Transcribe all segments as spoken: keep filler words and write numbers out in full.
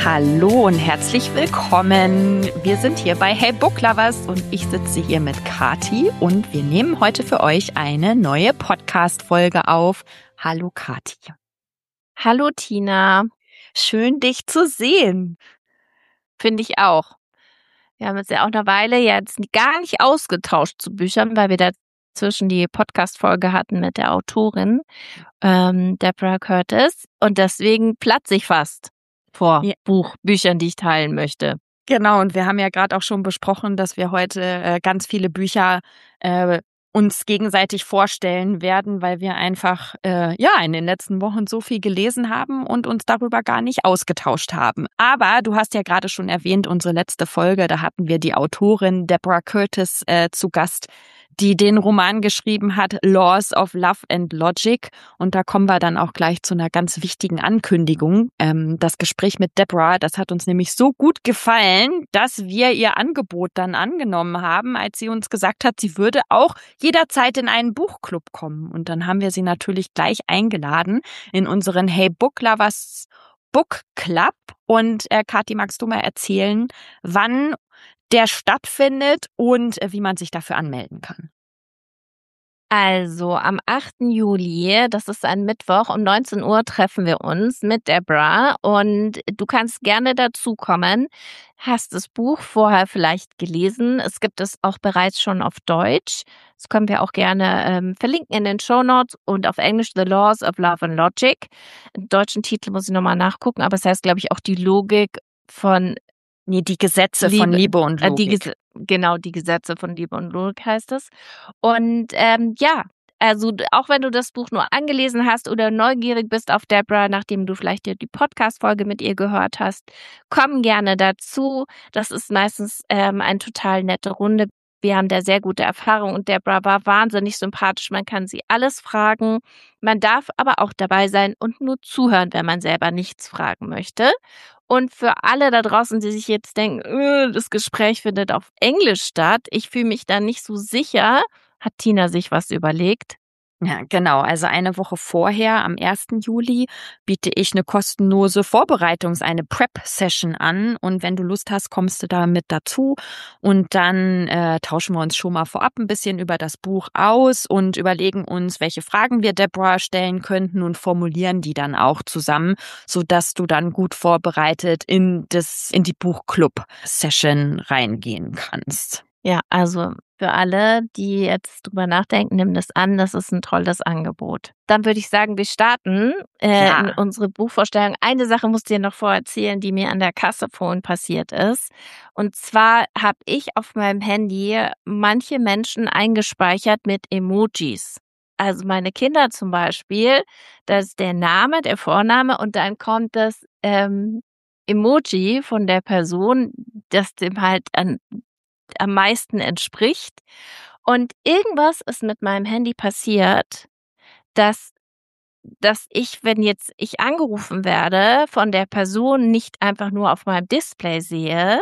Hallo und herzlich willkommen. Wir sind hier bei Hey Book Lovers und ich sitze hier mit Kathi und wir nehmen heute für euch eine neue Podcast-Folge auf. Hallo Kathi. Hallo Tina. Schön, dich zu sehen. Finde ich auch. Wir haben uns ja auch eine Weile jetzt gar nicht ausgetauscht zu Büchern, weil wir dazwischen die Podcast-Folge hatten mit der Autorin ähm, Deborah Curtis und deswegen platze ich fast vor Ja. Buchbüchern, die ich teilen möchte. Genau, und wir haben ja gerade auch schon besprochen, dass wir heute äh, ganz viele Bücher äh, uns gegenseitig vorstellen werden, weil wir einfach äh, ja in den letzten Wochen so viel gelesen haben und uns darüber gar nicht ausgetauscht haben. Aber du hast ja gerade schon erwähnt, unsere letzte Folge, da hatten wir die Autorin Deborah Curtis äh, zu Gast, die den Roman geschrieben hat, Laws of Love and Logic. Und da kommen wir dann auch gleich zu einer ganz wichtigen Ankündigung. Ähm, das Gespräch mit Deborah, das hat uns nämlich so gut gefallen, dass wir ihr Angebot dann angenommen haben, als sie uns gesagt hat, sie würde auch jederzeit in einen Buchclub kommen. Und dann haben wir sie natürlich gleich eingeladen in unseren Hey Book Lovers Book Club. Und äh, Kathi, magst du mal erzählen, wann der stattfindet und wie man sich dafür anmelden kann? Also am achten Juli, das ist ein Mittwoch, um neunzehn Uhr treffen wir uns mit Deborah und du kannst gerne dazukommen. Hast das Buch vorher vielleicht gelesen? Es gibt es auch bereits schon auf Deutsch. Das können wir auch gerne ähm, verlinken in den Shownotes und auf Englisch The Laws of Love and Logic. Im deutschen Titel muss ich nochmal nachgucken, aber es heißt, glaube ich, auch die Logik von Nee, die Gesetze Liebe, von Liebe und äh, die Logik. Ges- genau, die Gesetze von Liebe und Logik heißt es. Und ähm, ja, also d- auch wenn du das Buch nur angelesen hast oder neugierig bist auf Deborah, nachdem du vielleicht dir die Podcast-Folge mit ihr gehört hast, komm gerne dazu. Das ist meistens ähm, eine total nette Runde. Wir haben da sehr gute Erfahrungen und Deborah war wahnsinnig sympathisch. Man kann sie alles fragen. Man darf aber auch dabei sein und nur zuhören, wenn man selber nichts fragen möchte. Und für alle da draußen, die sich jetzt denken, äh, das Gespräch findet auf Englisch statt, ich fühle mich da nicht so sicher, hat Tina sich was überlegt? Ja, genau. Also eine Woche vorher, am ersten Juli, biete ich eine kostenlose Vorbereitungs-, eine Prep-Session an. Und wenn du Lust hast, kommst du da mit dazu. Und dann äh, tauschen wir uns schon mal vorab ein bisschen über das Buch aus und überlegen uns, welche Fragen wir Deborah stellen könnten und formulieren die dann auch zusammen, sodass du dann gut vorbereitet in das, in die Buchclub-Session reingehen kannst. Ja, also für alle, die jetzt drüber nachdenken, nimm das an, das ist ein tolles Angebot. Dann würde ich sagen, wir starten äh, Ja. in unsere Buchvorstellung. Eine Sache musst du dir noch vorerzählen, die mir an der Kasse vorhin passiert ist. Und zwar habe ich auf meinem Handy manche Menschen eingespeichert mit Emojis. Also meine Kinder zum Beispiel, das ist der Name, der Vorname und dann kommt das ähm, Emoji von der Person, das dem halt an am meisten entspricht. Und irgendwas ist mit meinem Handy passiert, dass, dass ich, wenn jetzt ich angerufen werde, von der Person nicht einfach nur auf meinem Display sehe,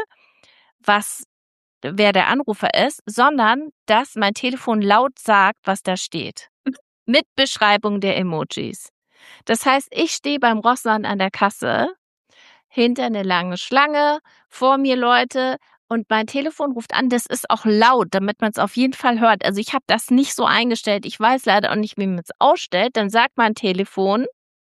was, wer der Anrufer ist, sondern dass mein Telefon laut sagt, was da steht. Mit Beschreibung der Emojis. Das heißt, ich stehe beim Rossmann an der Kasse, hinter eine lange Schlange, vor mir Leute und mein Telefon ruft an. Das ist auch laut, damit man es auf jeden Fall hört. Also ich habe das nicht so eingestellt. Ich weiß leider auch nicht, wie man es ausstellt. Dann sagt mein Telefon,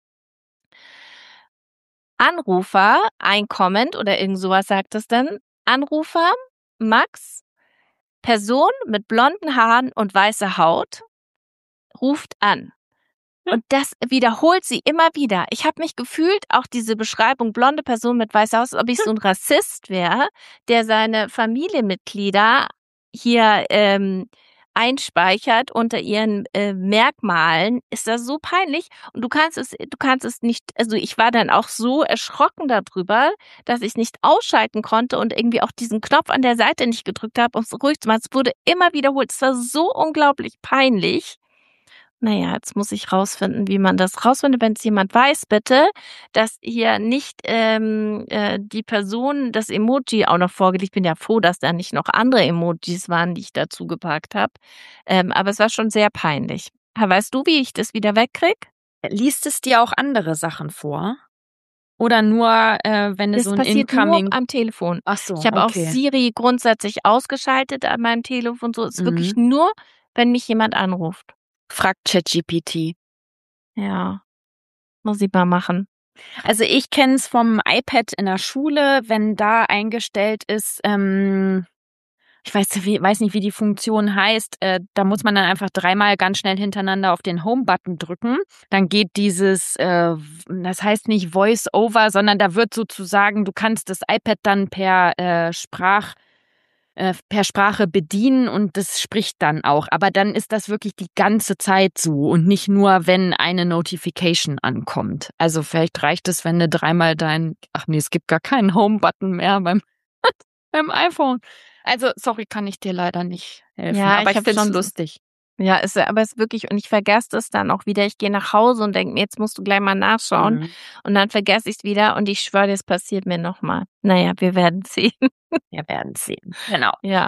Anrufer, ein Comment oder irgend sowas sagt es dann. Anrufer, Max, Person mit blonden Haaren und weißer Haut, ruft an. Und das wiederholt sie immer wieder. Ich habe mich gefühlt, auch diese Beschreibung, blonde Person mit weißer Haut, als ob ich so ein Rassist wäre, der seine Familienmitglieder hier ähm, einspeichert unter ihren äh, Merkmalen. Ist das so peinlich? Und du kannst es, du kannst es nicht, also ich war dann auch so erschrocken darüber, dass ich es nicht ausschalten konnte und irgendwie auch diesen Knopf an der Seite nicht gedrückt habe, um es ruhig zu machen. Es wurde immer wiederholt. Es war so unglaublich peinlich. Naja, jetzt muss ich rausfinden, wie man das rausfindet. Wenn es jemand weiß, bitte, dass hier nicht ähm, äh, die Person das Emoji auch noch vorgelegt. Ich bin ja froh, dass da nicht noch andere Emojis waren, die ich dazu gepackt habe. Ähm, aber es war schon sehr peinlich. Ha, weißt du, wie ich das wieder wegkrieg? Liest es dir auch andere Sachen vor? Oder nur, äh, wenn es Das so ein passiert Incoming... nur am Telefon. Ach so, Ich habe auch okay. Siri grundsätzlich ausgeschaltet an meinem Telefon. So ist wirklich Mhm. nur, wenn mich jemand anruft. Fragt ChatGPT. Ja, muss ich mal machen. Also ich kenne es vom iPad in der Schule, wenn da eingestellt ist, ähm, ich weiß, wie, weiß nicht, wie die Funktion heißt, äh, da muss man dann einfach dreimal ganz schnell hintereinander auf den Home-Button drücken. Dann geht dieses, äh, das heißt nicht Voice-Over, sondern da wird sozusagen, du kannst das iPad dann per äh, Sprach äh, per Sprache bedienen und das spricht dann auch. Aber dann ist das wirklich die ganze Zeit so und nicht nur, wenn eine Notification ankommt. Also vielleicht reicht es, wenn du dreimal dein, ach nee, es gibt gar keinen Home-Button mehr beim, beim iPhone. Also, sorry, kann ich dir leider nicht helfen, Ja, aber ich ich habe find's schon lustig. Ja, ist aber ist wirklich und ich vergesse es dann auch wieder. Ich gehe nach Hause und denke mir: „Jetzt musst du gleich mal nachschauen." Mhm. Und dann vergesse ich's wieder und ich schwöre dir, es passiert mir noch mal. Na ja, wir werden sehen. Wir werden sehen. Genau. Ja.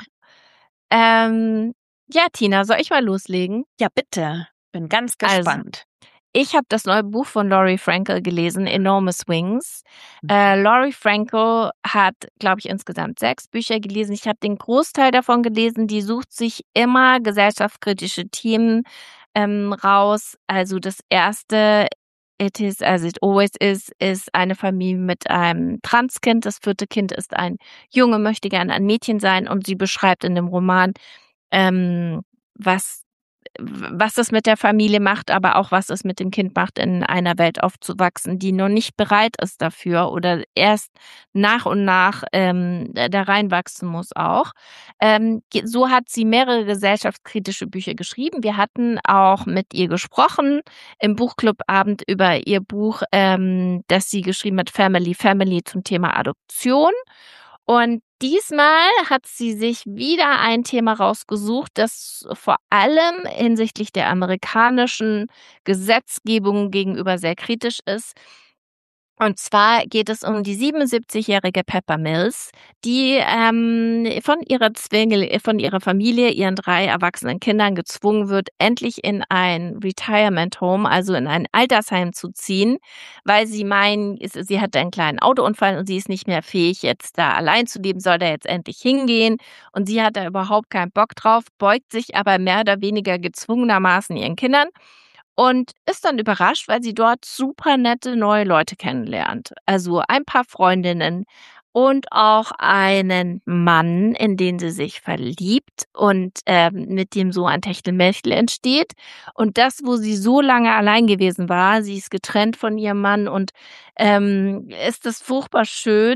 Ähm, ja, Tina, soll ich mal loslegen? Ja, bitte. Bin ganz Also, gespannt. ich habe das neue Buch von Laurie Frankel gelesen, Enormous Wings. Mhm. Äh, Laurie Frankel hat, glaube ich, insgesamt sechs Bücher gelesen. Ich habe den Großteil davon gelesen. Die sucht sich immer gesellschaftskritische Themen ähm, raus. Also das erste, It is as it always is, ist eine Familie mit einem Transkind. Das vierte Kind ist ein Junge, möchte gerne ein Mädchen sein und sie beschreibt in dem Roman, ähm, was was das mit der Familie macht, aber auch was es mit dem Kind macht, in einer Welt aufzuwachsen, die noch nicht bereit ist dafür oder erst nach und nach ähm, da reinwachsen muss auch. Ähm, so hat sie mehrere gesellschaftskritische Bücher geschrieben. Wir hatten auch mit ihr gesprochen im Buchclubabend über ihr Buch, ähm, das sie geschrieben hat, Family, Family zum Thema Adoption. Und diesmal hat sie sich wieder ein Thema rausgesucht, das vor allem hinsichtlich der amerikanischen Gesetzgebung gegenüber sehr kritisch ist. Und zwar geht es um die siebenundsiebzigjährige Pepper Mills, die ähm, von ihrer Zwingel, von ihrer Familie, ihren drei erwachsenen Kindern gezwungen wird, endlich in ein Retirement Home, also in ein Altersheim zu ziehen, weil sie meinen, sie hatte einen kleinen Autounfall und sie ist nicht mehr fähig, jetzt da allein zu leben, soll da jetzt endlich hingehen. Und sie hat da überhaupt keinen Bock drauf, beugt sich aber mehr oder weniger gezwungenermaßen ihren Kindern und ist dann überrascht, weil sie dort super nette neue Leute kennenlernt. Also ein paar Freundinnen und auch einen Mann, in den sie sich verliebt und ähm, mit dem so ein Techtelmechtel entsteht. Und das, wo sie so lange allein gewesen war, sie ist getrennt von ihrem Mann und ähm, ist das furchtbar schön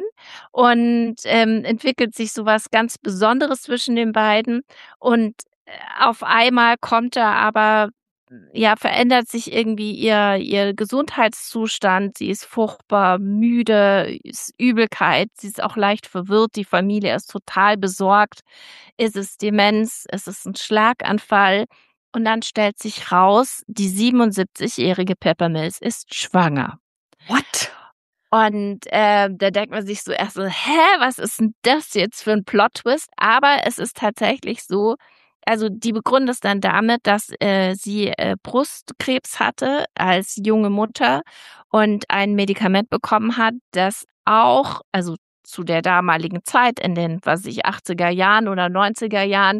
und ähm, entwickelt sich so was ganz Besonderes zwischen den beiden. Und äh, auf einmal kommt da aber ja, verändert sich irgendwie ihr ihr Gesundheitszustand. Sie ist furchtbar müde, ist Übelkeit, sie ist auch leicht verwirrt. Die Familie ist total besorgt. Ist es Demenz? Ist es ein Schlaganfall? Und dann stellt sich raus, die siebenundsiebzigjährige Pepper Mills ist schwanger. What? Und, äh, da denkt man sich so erst so: „Hä, was ist 'n das jetzt für 'n Plot-Twist?" Aber es ist tatsächlich so, also, die begründet es dann damit, dass, äh, sie, äh, Brustkrebs hatte als junge Mutter und ein Medikament bekommen hat, das auch, also, zu der damaligen Zeit in den, was weiß ich, achtziger Jahren oder neunziger Jahren,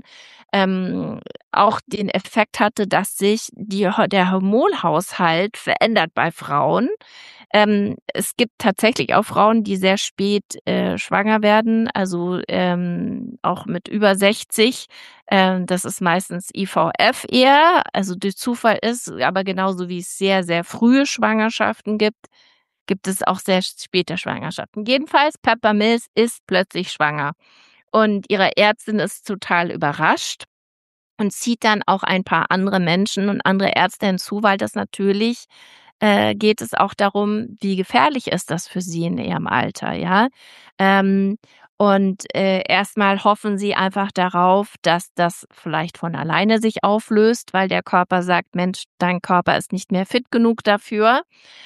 ähm, auch den Effekt hatte, dass sich die Ho der Hormonhaushalt verändert bei Frauen. Ähm, es gibt tatsächlich auch Frauen, die sehr spät äh, schwanger werden, also ähm, auch mit über sechzig. Ähm, das ist meistens I V F eher, also durch Zufall ist, aber genauso wie es sehr, sehr frühe Schwangerschaften gibt, gibt es auch sehr späte Schwangerschaften. Jedenfalls, Pepper Mills ist plötzlich schwanger und ihre Ärztin ist total überrascht und zieht dann auch ein paar andere Menschen und andere Ärzte hinzu, weil das natürlich äh, geht es auch darum, wie gefährlich ist das für sie in ihrem Alter, ja? Ähm, und äh, erst hoffen sie einfach darauf, dass das vielleicht von alleine sich auflöst, weil der Körper sagt: „Mensch, dein Körper ist nicht mehr fit genug dafür."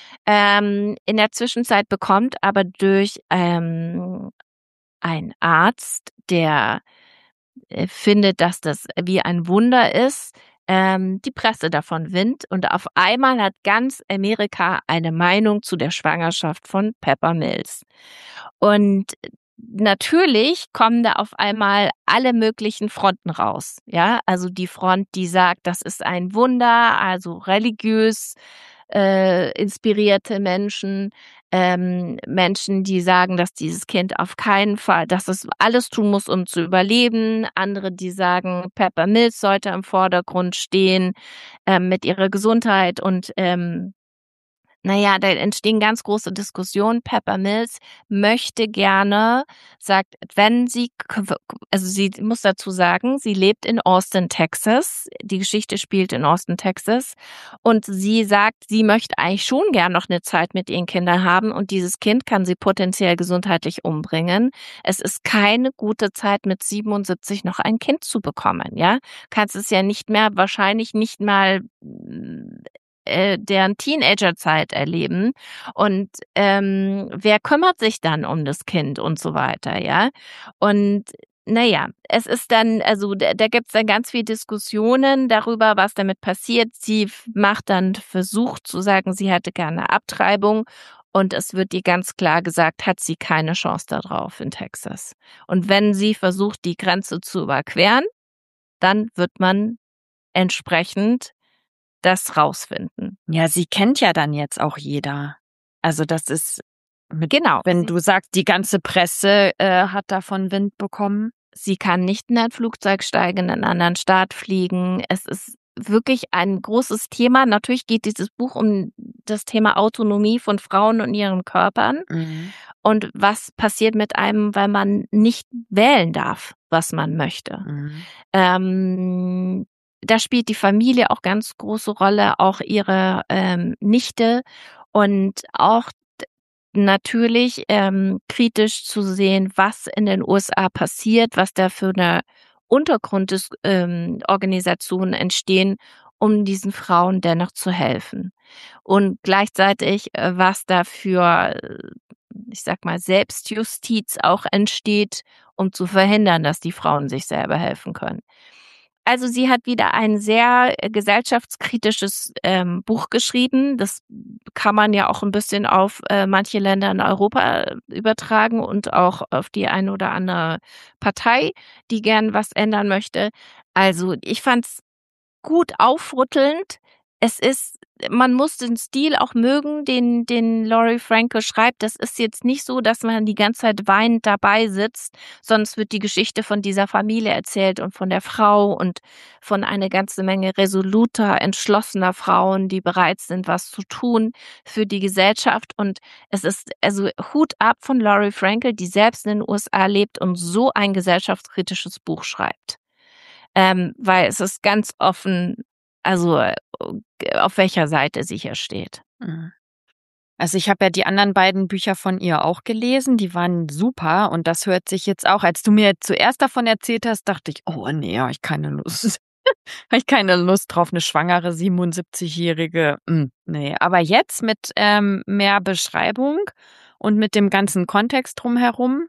Ähm, in der Zwischenzeit bekommt aber durch ähm, einen Arzt, der äh, findet, dass das wie ein Wunder ist, ähm, die Presse davon Wind und auf einmal hat ganz Amerika eine Meinung zu der Schwangerschaft von Pepper Mills. Und natürlich kommen da auf einmal alle möglichen Fronten raus, ja, also die Front, die sagt, das ist ein Wunder, also religiös äh, inspirierte Menschen, ähm, Menschen, die sagen, dass dieses Kind auf keinen Fall, dass es alles tun muss, um zu überleben, andere, die sagen, Pepper Mills sollte im Vordergrund stehen ähm, mit ihrer Gesundheit und ähm, naja, da entstehen ganz große Diskussionen. Pepper Mills möchte gerne, sagt, wenn sie, also sie muss dazu sagen, sie lebt in Austin, Texas. Die Geschichte spielt in Austin, Texas. Und sie sagt, sie möchte eigentlich schon gern noch eine Zeit mit ihren Kindern haben und dieses Kind kann sie potenziell gesundheitlich umbringen. Es ist keine gute Zeit, mit siebenundsiebzig noch ein Kind zu bekommen, ja. Kannst es ja nicht mehr, wahrscheinlich nicht mal äh, deren Teenagerzeit erleben und ähm, wer kümmert sich dann um das Kind und so weiter, ja? Und naja, es ist dann, also da, da gibt's dann ganz viele Diskussionen darüber, was damit passiert. Sie macht dann versucht zu sagen, sie hätte gerne Abtreibung und es wird ihr ganz klar gesagt, hat sie keine Chance darauf in Texas. Und wenn sie versucht, die Grenze zu überqueren, dann wird man entsprechend das rausfinden. Ja, sie kennt ja dann jetzt auch jeder. Also das ist, mit, Genau. wenn du sagst, die ganze Presse äh, hat davon Wind bekommen. Sie kann nicht in ein Flugzeug steigen, in einen anderen Staat fliegen. Es ist wirklich ein großes Thema. Natürlich geht dieses Buch um das Thema Autonomie von Frauen und ihren Körpern. Mhm. Und was passiert mit einem, weil man nicht wählen darf, was man möchte. Mhm. Ähm, da spielt die Familie auch ganz große Rolle, auch ihre ähm, Nichte und auch natürlich ähm, kritisch zu sehen, was in den U S A passiert, was da für eine Untergrundorganisationen ähm, entstehen, um diesen Frauen dennoch zu helfen. Und gleichzeitig, äh, was da für, ich sag mal, Selbstjustiz auch entsteht, um zu verhindern, dass die Frauen sich selber helfen können. Also sie hat wieder ein sehr gesellschaftskritisches ähm, Buch geschrieben. Das kann man ja auch ein bisschen auf äh, manche Länder in Europa übertragen und auch auf die eine oder andere Partei, die gern was ändern möchte. Also ich fand's gut aufrüttelnd. Es ist, man muss den Stil auch mögen, den, den Laurie Frankel schreibt. Das ist jetzt nicht so, dass man die ganze Zeit weinend dabei sitzt, sonst wird die Geschichte von dieser Familie erzählt und von der Frau und von einer ganzen Menge resoluter, entschlossener Frauen, die bereit sind, was zu tun für die Gesellschaft. Und es ist, also Hut ab von Laurie Frankel, die selbst in den U S A lebt und so ein gesellschaftskritisches Buch schreibt. Ähm, weil es ist ganz offen, also äh, auf welcher Seite sie hier steht. Also ich habe ja die anderen beiden Bücher von ihr auch gelesen, die waren super und das hört sich jetzt auch, als du mir zuerst davon erzählt hast, dachte ich, oh nee, habe ich keine Lust. Habe ich keine Lust drauf, eine schwangere siebenundsiebzigjährige. Hm, nee, aber jetzt mit ähm, mehr Beschreibung und mit dem ganzen Kontext drumherum,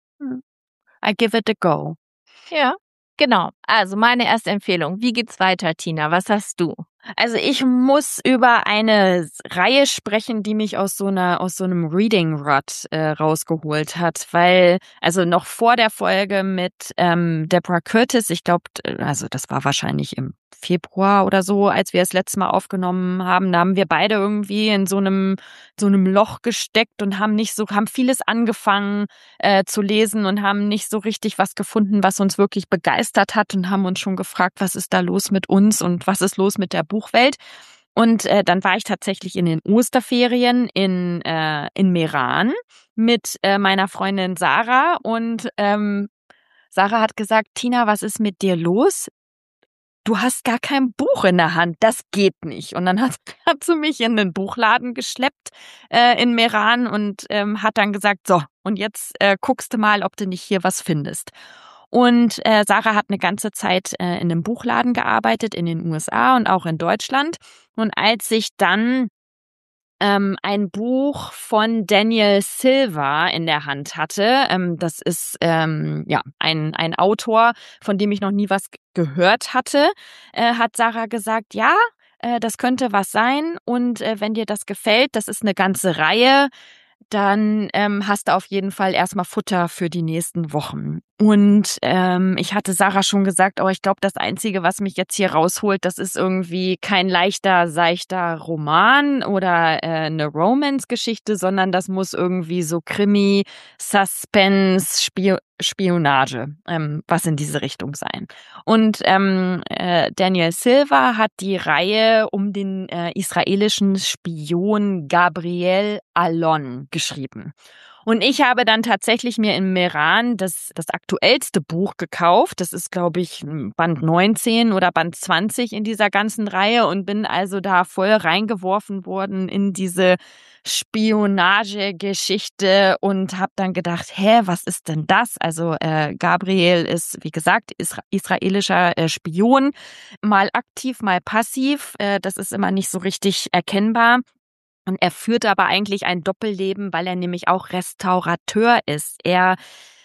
I give it a go. Ja, genau. Also meine erste Empfehlung. Wie geht's weiter, Tina? Was hast du? Also ich muss über eine Reihe sprechen, die mich aus so einer aus so einem Reading Rut äh, rausgeholt hat, weil also noch vor der Folge mit ähm, Deborah Curtis, ich glaube, also das war wahrscheinlich im Februar oder so, als wir das letzte Mal aufgenommen haben, da haben wir beide irgendwie in so einem so einem Loch gesteckt und haben nicht so haben vieles angefangen äh, zu lesen und haben nicht so richtig was gefunden, was uns wirklich begeistert hat und haben uns schon gefragt, was ist da los mit uns und was ist los mit der Buchwelt. Und äh, dann war ich tatsächlich in den Osterferien in äh, in Meran mit äh, meiner Freundin Sarah und ähm, Sarah hat gesagt, Tina, was ist mit dir los? Du hast gar kein Buch in der Hand, das geht nicht. Und dann hat, hat sie mich in den Buchladen geschleppt äh, in Meran und ähm, hat dann gesagt, so, und jetzt äh, guckst du mal, ob du nicht hier was findest. Und äh, Sarah hat eine ganze Zeit äh, in einem Buchladen gearbeitet in den U S A und auch in Deutschland. Und als ich dann ähm, ein Buch von Daniel Silva in der Hand hatte. Ähm, das ist ähm, ja ein, ein Autor, von dem ich noch nie was g- gehört hatte, äh, hat Sarah gesagt, ja, äh, das könnte was sein. Und äh, wenn dir das gefällt, das ist eine ganze Reihe, dann ähm, hast du auf jeden Fall erstmal Futter für die nächsten Wochen. Und ähm, ich hatte Sarah schon gesagt, oh, ich glaube, das Einzige, was mich jetzt hier rausholt, das ist irgendwie kein leichter, seichter Roman oder äh, eine Romance-Geschichte, sondern das muss irgendwie so Krimi, Suspense, Spio Spionage, ähm, was in diese Richtung sein. Und ähm, äh, Daniel Silva hat die Reihe um den äh, israelischen Spion Gabriel Allon geschrieben. Und ich habe dann tatsächlich mir in Meran das, das aktuellste Buch gekauft. Das ist, glaube ich, Band neunzehn oder Band zwanzig in dieser ganzen Reihe und bin also da voll reingeworfen worden in diese Spionagegeschichte und habe dann gedacht, hä, was ist denn das? Also äh, Gabriel ist, wie gesagt, isra israelischer äh, Spion, mal aktiv, mal passiv. Äh, das ist immer nicht so richtig erkennbar. Und er führt aber eigentlich ein Doppelleben, weil er nämlich auch Restaurateur ist. Er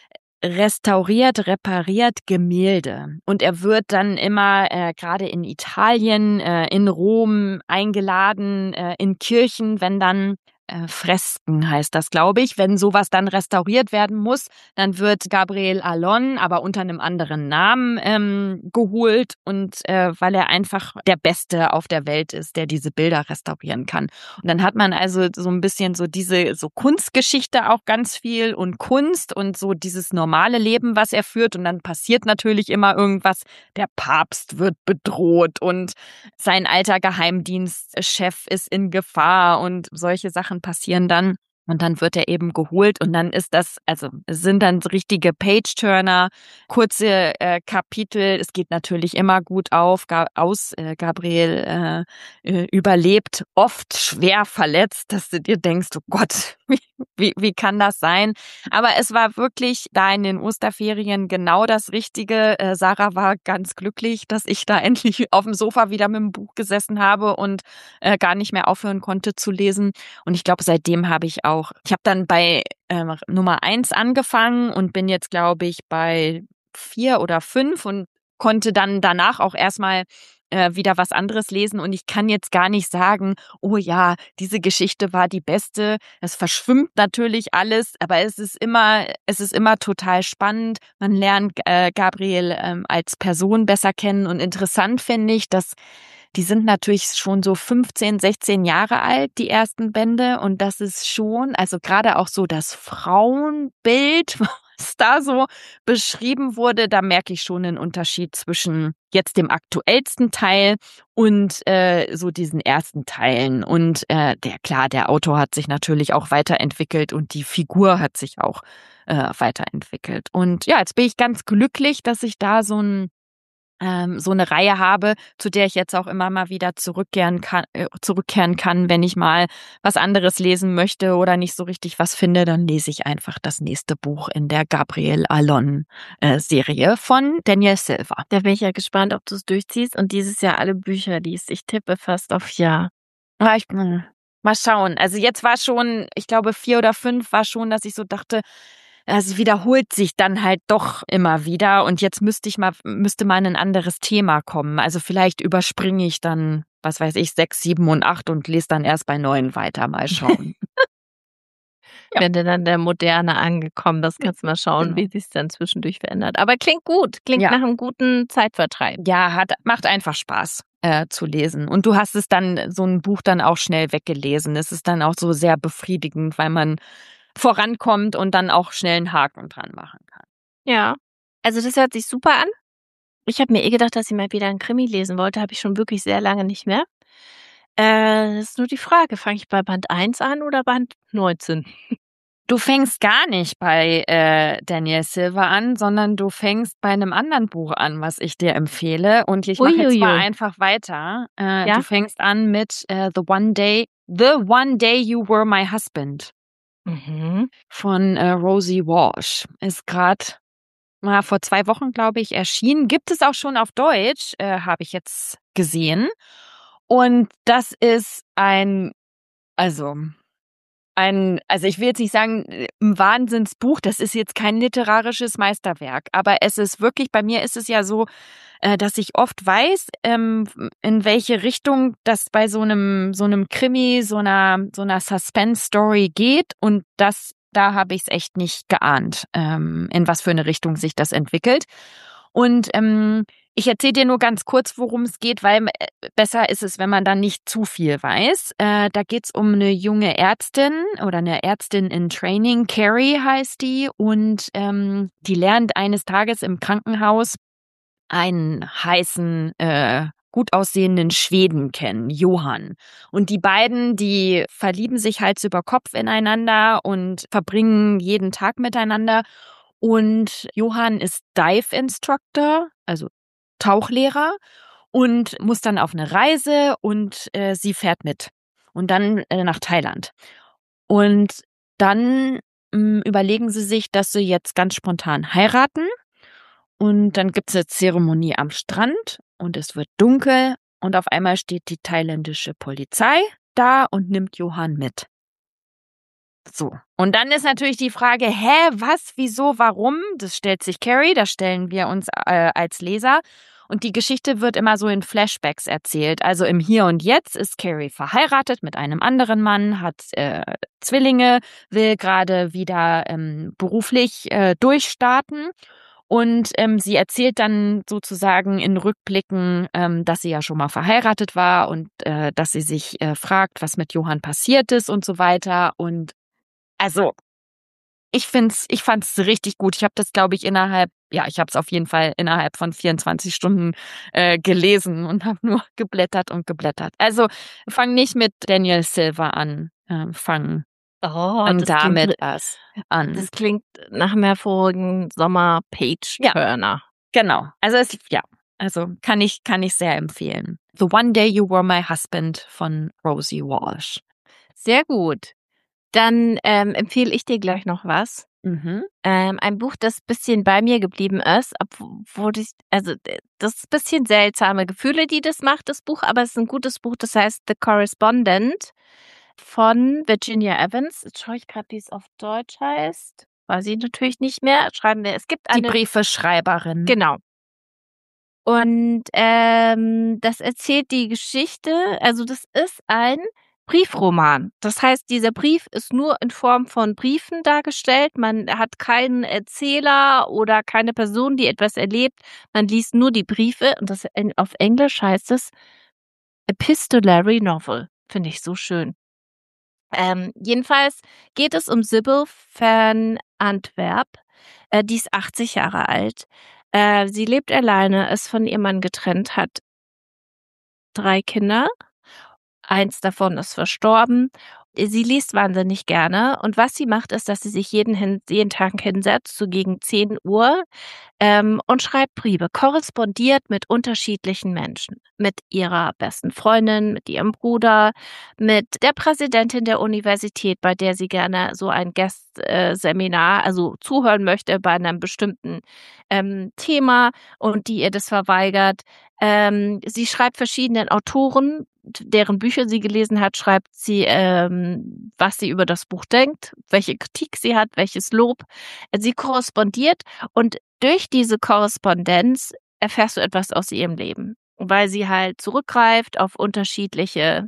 restauriert, repariert Gemälde. Und er wird dann immer äh, gerade in Italien, äh, in Rom eingeladen, äh, in Kirchen, wenn dann äh, Fresken heißt das, glaube ich. Wenn sowas dann restauriert werden muss, dann wird Gabriel Allon, aber unter einem anderen Namen ähm, geholt und äh, weil er einfach der Beste auf der Welt ist, der diese Bilder restaurieren kann. Und dann hat man also so ein bisschen so diese so Kunstgeschichte auch ganz viel und Kunst und so dieses normale Leben, was er führt. Und dann passiert natürlich immer irgendwas. Der Papst wird bedroht und sein alter Geheimdienstchef ist in Gefahr und solche Sachen passieren dann. Und dann wird er eben geholt und dann ist das, also es sind dann so richtige Page-Turner, kurze äh, Kapitel. Es geht natürlich immer gut auf, ga, aus. Äh, Gabriel äh, äh, überlebt, oft schwer verletzt, dass du dir denkst, oh Gott, wie, wie, wie kann das sein? Aber es war wirklich da in den Osterferien genau das Richtige. Äh, Sarah war ganz glücklich, dass ich da endlich auf dem Sofa wieder mit dem Buch gesessen habe und äh, gar nicht mehr aufhören konnte zu lesen. Und ich glaube, seitdem habe ich auch, ich habe dann bei äh, Nummer eins angefangen und bin jetzt, glaube ich, bei vier oder fünf und konnte dann danach auch erstmal äh, wieder was anderes lesen. Und ich kann jetzt gar nicht sagen, oh ja, diese Geschichte war die beste. Es verschwimmt natürlich alles, aber es ist immer, es ist immer total spannend. Man lernt äh, Gabriel ähm, als Person besser kennen und interessant finde ich, dass die sind natürlich schon so fünfzehn, sechzehn Jahre alt, die ersten Bände. Und das ist schon, also gerade auch so das Frauenbild, was da so beschrieben wurde, da merke ich schon einen Unterschied zwischen jetzt dem aktuellsten Teil und äh, so diesen ersten Teilen. Und äh, der klar, der Autor hat sich natürlich auch weiterentwickelt und die Figur hat sich auch äh, weiterentwickelt. Und ja, jetzt bin ich ganz glücklich, dass ich da so ein ähm, so eine Reihe habe, zu der ich jetzt auch immer mal wieder zurückkehren kann, äh, zurückkehren kann, wenn ich mal was anderes lesen möchte oder nicht so richtig was finde, dann lese ich einfach das nächste Buch in der Gabriel Allon äh, Serie von Daniel Silva. Da bin ich ja gespannt, ob du es durchziehst und dieses Jahr alle Bücher liest. Ich tippe fast auf Ja. Ja, ich, mh, mal schauen. Also jetzt war schon, ich glaube vier oder fünf war schon, dass ich so dachte, also wiederholt sich dann halt doch immer wieder und jetzt müsste ich mal, müsste mal ein anderes Thema kommen. Also vielleicht überspringe ich dann, was weiß ich, sechs, sieben und acht und lese dann erst bei neun weiter. Mal schauen. Ja. Wenn du dann der Moderne angekommen bist, kannst du mal schauen, Genau. wie sich dann zwischendurch verändert. Aber klingt gut, klingt Ja. nach einem guten Zeitvertreib. Ja, hat, macht einfach Spaß äh, zu lesen. Und du hast es dann, so ein Buch dann auch schnell weggelesen. Es ist dann auch so sehr befriedigend, weil man vorankommt und dann auch schnell einen Haken dran machen kann. Ja, also das hört sich super an. Ich habe mir eh gedacht, dass ich mal wieder einen Krimi lesen wollte, habe ich schon wirklich sehr lange nicht mehr. Äh, das ist nur die Frage, fange ich bei Band eins an oder Band neunzehn? Du fängst gar nicht bei äh, Daniel Silva an, sondern du fängst bei einem anderen Buch an, was ich dir empfehle. Und ich mache jetzt mal Uiuiui. einfach weiter. Äh, Ja? Du fängst an mit äh, The One Day, The One Day You Were My Husband Mhm. von äh, Rosie Walsh. Ist gerade mal vor zwei Wochen, glaube ich, erschienen. Gibt es auch schon auf Deutsch, äh, habe ich jetzt gesehen. Und das ist ein Also, ein, also ich will jetzt nicht sagen, ein Wahnsinnsbuch, das ist jetzt kein literarisches Meisterwerk, aber es ist wirklich, bei mir ist es ja so, äh, dass ich oft weiß, ähm, in welche Richtung das bei so einem so einem Krimi, so einer so einer Suspense-Story geht, und das, da habe ich es echt nicht geahnt, ähm, in was für eine Richtung sich das entwickelt. Und ähm, ich erzähle dir nur ganz kurz, worum es geht, weil äh, besser ist es, wenn man dann nicht zu viel weiß. Äh, da geht es um eine junge Ärztin oder eine Ärztin in Training, Carrie heißt die, und ähm, die lernt eines Tages im Krankenhaus einen heißen, äh, gut aussehenden Schweden kennen, Johann. Und die beiden, die verlieben sich Hals über Kopf ineinander und verbringen jeden Tag miteinander. Und Johann ist Dive Instructor, also Tauchlehrer, und muss dann auf eine Reise, und äh, sie fährt mit. Und dann äh, nach Thailand. Und dann mh, überlegen sie sich, dass sie jetzt ganz spontan heiraten. Und dann gibt's eine Zeremonie am Strand und es wird dunkel und auf einmal steht die thailändische Polizei da und nimmt Johann mit. So. Und dann ist natürlich die Frage, hä, was, wieso, warum? Das stellt sich Carrie, das stellen wir uns äh, als Leser. Und die Geschichte wird immer so in Flashbacks erzählt. Also im Hier und Jetzt ist Carrie verheiratet mit einem anderen Mann, hat äh, Zwillinge, will gerade wieder ähm, beruflich äh, durchstarten. Und ähm, sie erzählt dann sozusagen in Rückblicken, ähm, dass sie ja schon mal verheiratet war und äh, dass sie sich äh, fragt, was mit Johann passiert ist und so weiter. Und also, ich find's, ich fand's richtig gut. Ich habe das, glaube ich, innerhalb, ja, ich habe es auf jeden Fall innerhalb von vierundzwanzig Stunden äh, gelesen und habe nur geblättert und geblättert. Also, fang nicht mit Daniel Silver an, äh, fang Oh, fang das klingt, damit erst an. das klingt nach einem hervorragenden Ja, Sommer-Page-Turner. genau. Also es, ja, also kann ich, kann ich sehr empfehlen. The One Day You Were My Husband von Rosie Walsh. Sehr gut. Dann ähm, empfehle ich dir gleich noch was. Mhm. Ähm, ein Buch, das ein bisschen bei mir geblieben ist, obwohl ich, also d- das ist ein bisschen seltsame Gefühle, die das macht, das Buch, aber es ist ein gutes Buch, das heißt The Correspondent von Virginia Evans. Jetzt schaue ich gerade, wie es auf Deutsch heißt. Weiß ich natürlich nicht mehr. Schreiben wir, es gibt Die eine, Briefeschreiberin. genau. Und ähm, das erzählt die Geschichte, also das ist ein Briefroman. Das heißt, dieser Brief ist nur in Form von Briefen dargestellt. Man hat keinen Erzähler oder keine Person, die etwas erlebt. Man liest nur die Briefe, und das in, auf Englisch heißt es Epistolary Novel. Finde ich so schön. Ähm, jedenfalls geht es um Sybil van Antwerp. Äh, die ist achtzig Jahre alt. Äh, sie lebt alleine, ist von ihrem Mann getrennt, hat drei Kinder. Eins davon ist verstorben. Sie liest wahnsinnig gerne. Und was sie macht, ist, dass sie sich jeden, hin, jeden Tag hinsetzt, so gegen zehn Uhr, ähm, und schreibt Briefe, korrespondiert mit unterschiedlichen Menschen. Mit ihrer besten Freundin, mit ihrem Bruder, mit der Präsidentin der Universität, bei der sie gerne so ein Gastseminar, also zuhören möchte bei einem bestimmten ähm, Thema, und die ihr das verweigert. Ähm, sie schreibt verschiedenen Autoren, deren Bücher sie gelesen hat, schreibt sie, ähm, was sie über das Buch denkt, welche Kritik sie hat, welches Lob. Sie korrespondiert, und durch diese Korrespondenz erfährst du etwas aus ihrem Leben, weil sie halt zurückgreift auf unterschiedliche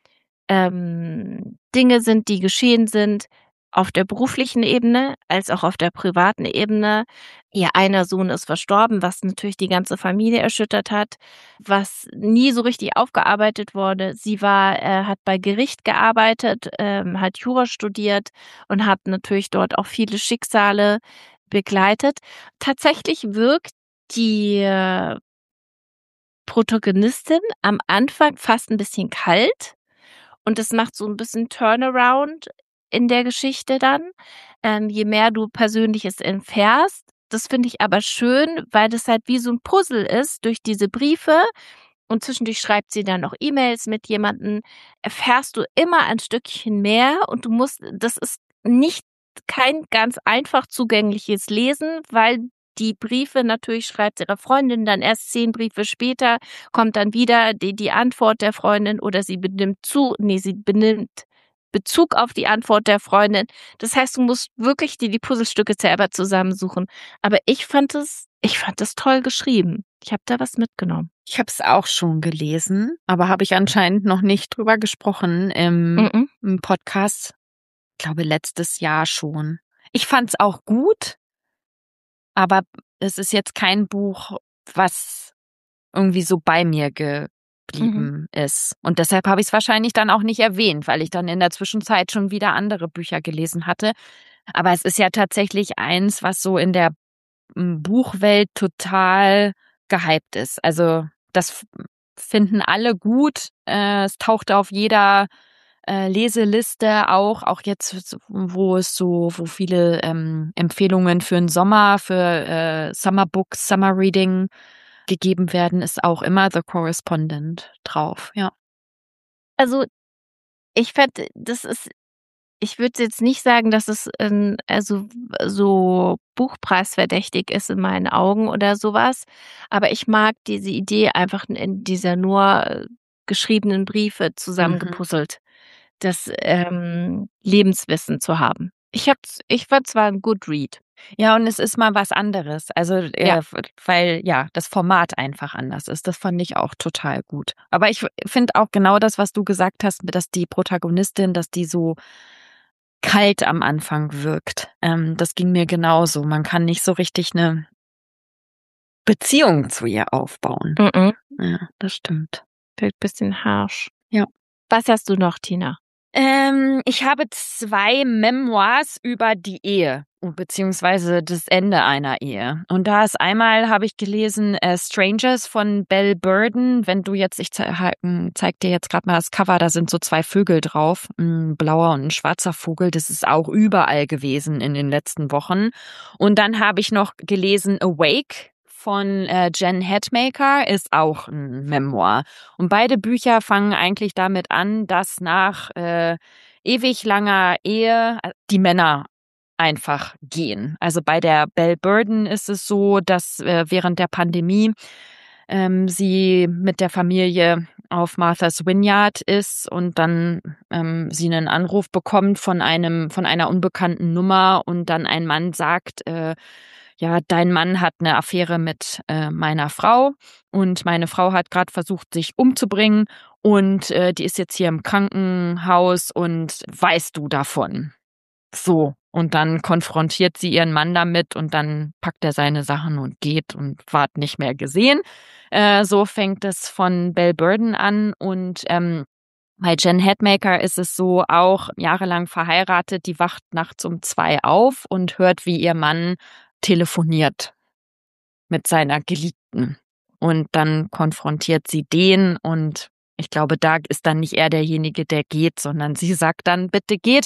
ähm, Dinge sind, die geschehen sind, auf der beruflichen Ebene als auch auf der privaten Ebene. Ihr einer Sohn ist verstorben, was natürlich die ganze Familie erschüttert hat, was nie so richtig aufgearbeitet wurde. Sie war, äh, hat bei Gericht gearbeitet, ähm, hat Jura studiert und hat natürlich dort auch viele Schicksale begleitet. Tatsächlich wirkt die äh, Protagonistin am Anfang fast ein bisschen kalt. Und das macht so ein bisschen Turnaround in der Geschichte dann, ähm, je mehr du Persönliches erfährst. Das finde ich aber schön, weil das halt wie so ein Puzzle ist durch diese Briefe, und zwischendurch schreibt sie dann noch E-Mails mit jemandem, erfährst du immer ein Stückchen mehr, und du musst, das ist nicht kein ganz einfach zugängliches Lesen, weil die Briefe natürlich schreibt ihre Freundin, dann erst zehn Briefe später kommt dann wieder die, die Antwort der Freundin, oder sie benimmt zu, nee, sie benimmt Bezug auf die Antwort der Freundin. Das heißt, du musst wirklich dir die Puzzlestücke selber zusammensuchen. Aber ich fand es, ich fand es toll geschrieben. Ich habe da was mitgenommen. Ich habe es auch schon gelesen, aber habe ich anscheinend noch nicht drüber gesprochen im, Mhm. im Podcast. Ich glaube, letztes Jahr schon. Ich fand es auch gut, aber es ist jetzt kein Buch, was irgendwie so bei mir geblieben Mhm. ist. Und deshalb habe ich es wahrscheinlich dann auch nicht erwähnt, weil ich dann in der Zwischenzeit schon wieder andere Bücher gelesen hatte. Aber es ist ja tatsächlich eins, was so in der m, Buchwelt total gehypt ist. Also das f- finden alle gut. Äh, es taucht auf jeder äh, Leseliste auch, auch jetzt, so- wo es so, wo viele ähm, Empfehlungen für den Sommer, für äh, Summer Books, Summer Reading gegeben werden, ist auch immer The Correspondent drauf, ja. Also ich fände, das ist, ich würde jetzt nicht sagen, dass es ähm, also so buchpreisverdächtig ist in meinen Augen oder sowas. Aber ich mag diese Idee einfach in dieser nur äh, geschriebenen Briefe Mhm. zusammengepuzzelt, das ähm, Lebenswissen zu haben. Ich hab's, ich fand zwar ein Good Read. Ja, und es ist mal was anderes. Also, Ja. äh, weil ja, das Format einfach anders ist. Das fand ich auch total gut. Aber ich finde auch genau das, was du gesagt hast, dass die Protagonistin, dass die so kalt am Anfang wirkt. Ähm, das ging mir genauso. Man kann nicht so richtig eine Beziehung zu ihr aufbauen. Mhm. Ja, das stimmt. Vielleicht ein bisschen harsch. Ja. Was hast du noch, Tina? Ähm, ich habe zwei Memoirs über die Ehe, beziehungsweise das Ende einer Ehe. Und da ist einmal, habe ich gelesen, äh, Strangers von Belle Burden. Wenn du jetzt, ich ze zeig dir jetzt gerade mal das Cover, da sind so zwei Vögel drauf, ein blauer und ein schwarzer Vogel. Das ist auch überall gewesen in den letzten Wochen. Und dann habe ich noch gelesen Awake von äh, Jen Hatmaker, ist auch ein Memoir. Und beide Bücher fangen eigentlich damit an, dass nach äh, ewig langer Ehe äh, die Männer einfach gehen. Also bei der Belle Burden ist es so, dass äh, während der Pandemie ähm, sie mit der Familie auf Martha's Vineyard ist und dann ähm, sie einen Anruf bekommt von einem von einer unbekannten Nummer und dann ein Mann sagt, äh, ja, dein Mann hat eine Affäre mit äh, meiner Frau und meine Frau hat gerade versucht, sich umzubringen und äh, die ist jetzt hier im Krankenhaus und weißt du davon? So. Und dann konfrontiert sie ihren Mann damit und dann packt er seine Sachen und geht und ward nicht mehr gesehen. Äh, so fängt es von Belle Burden an und ähm, bei Jen Hatmaker ist es so, auch jahrelang verheiratet, die wacht nachts um zwei auf und hört, wie ihr Mann telefoniert mit seiner Geliebten. Und dann konfrontiert sie den und ich glaube, da ist dann nicht er derjenige, der geht, sondern sie sagt dann, bitte geht.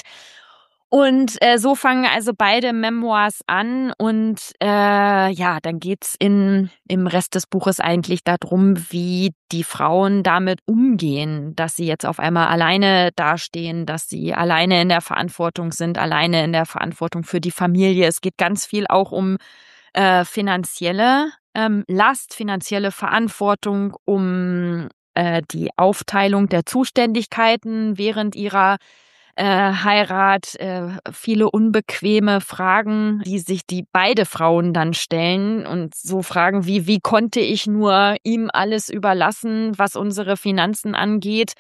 Und äh, so fangen also beide Memoirs an und äh, ja, dann geht's in im Rest des Buches eigentlich darum, wie die Frauen damit umgehen, dass sie jetzt auf einmal alleine dastehen, dass sie alleine in der Verantwortung sind, alleine in der Verantwortung für die Familie. Es geht ganz viel auch um äh, finanzielle ähm, Last, finanzielle Verantwortung, um äh, die Aufteilung der Zuständigkeiten während ihrer äh, Heirat, äh, viele unbequeme Fragen, die sich die beide Frauen dann stellen und so Fragen wie, wie konnte ich nur ihm alles überlassen, was unsere Finanzen angeht?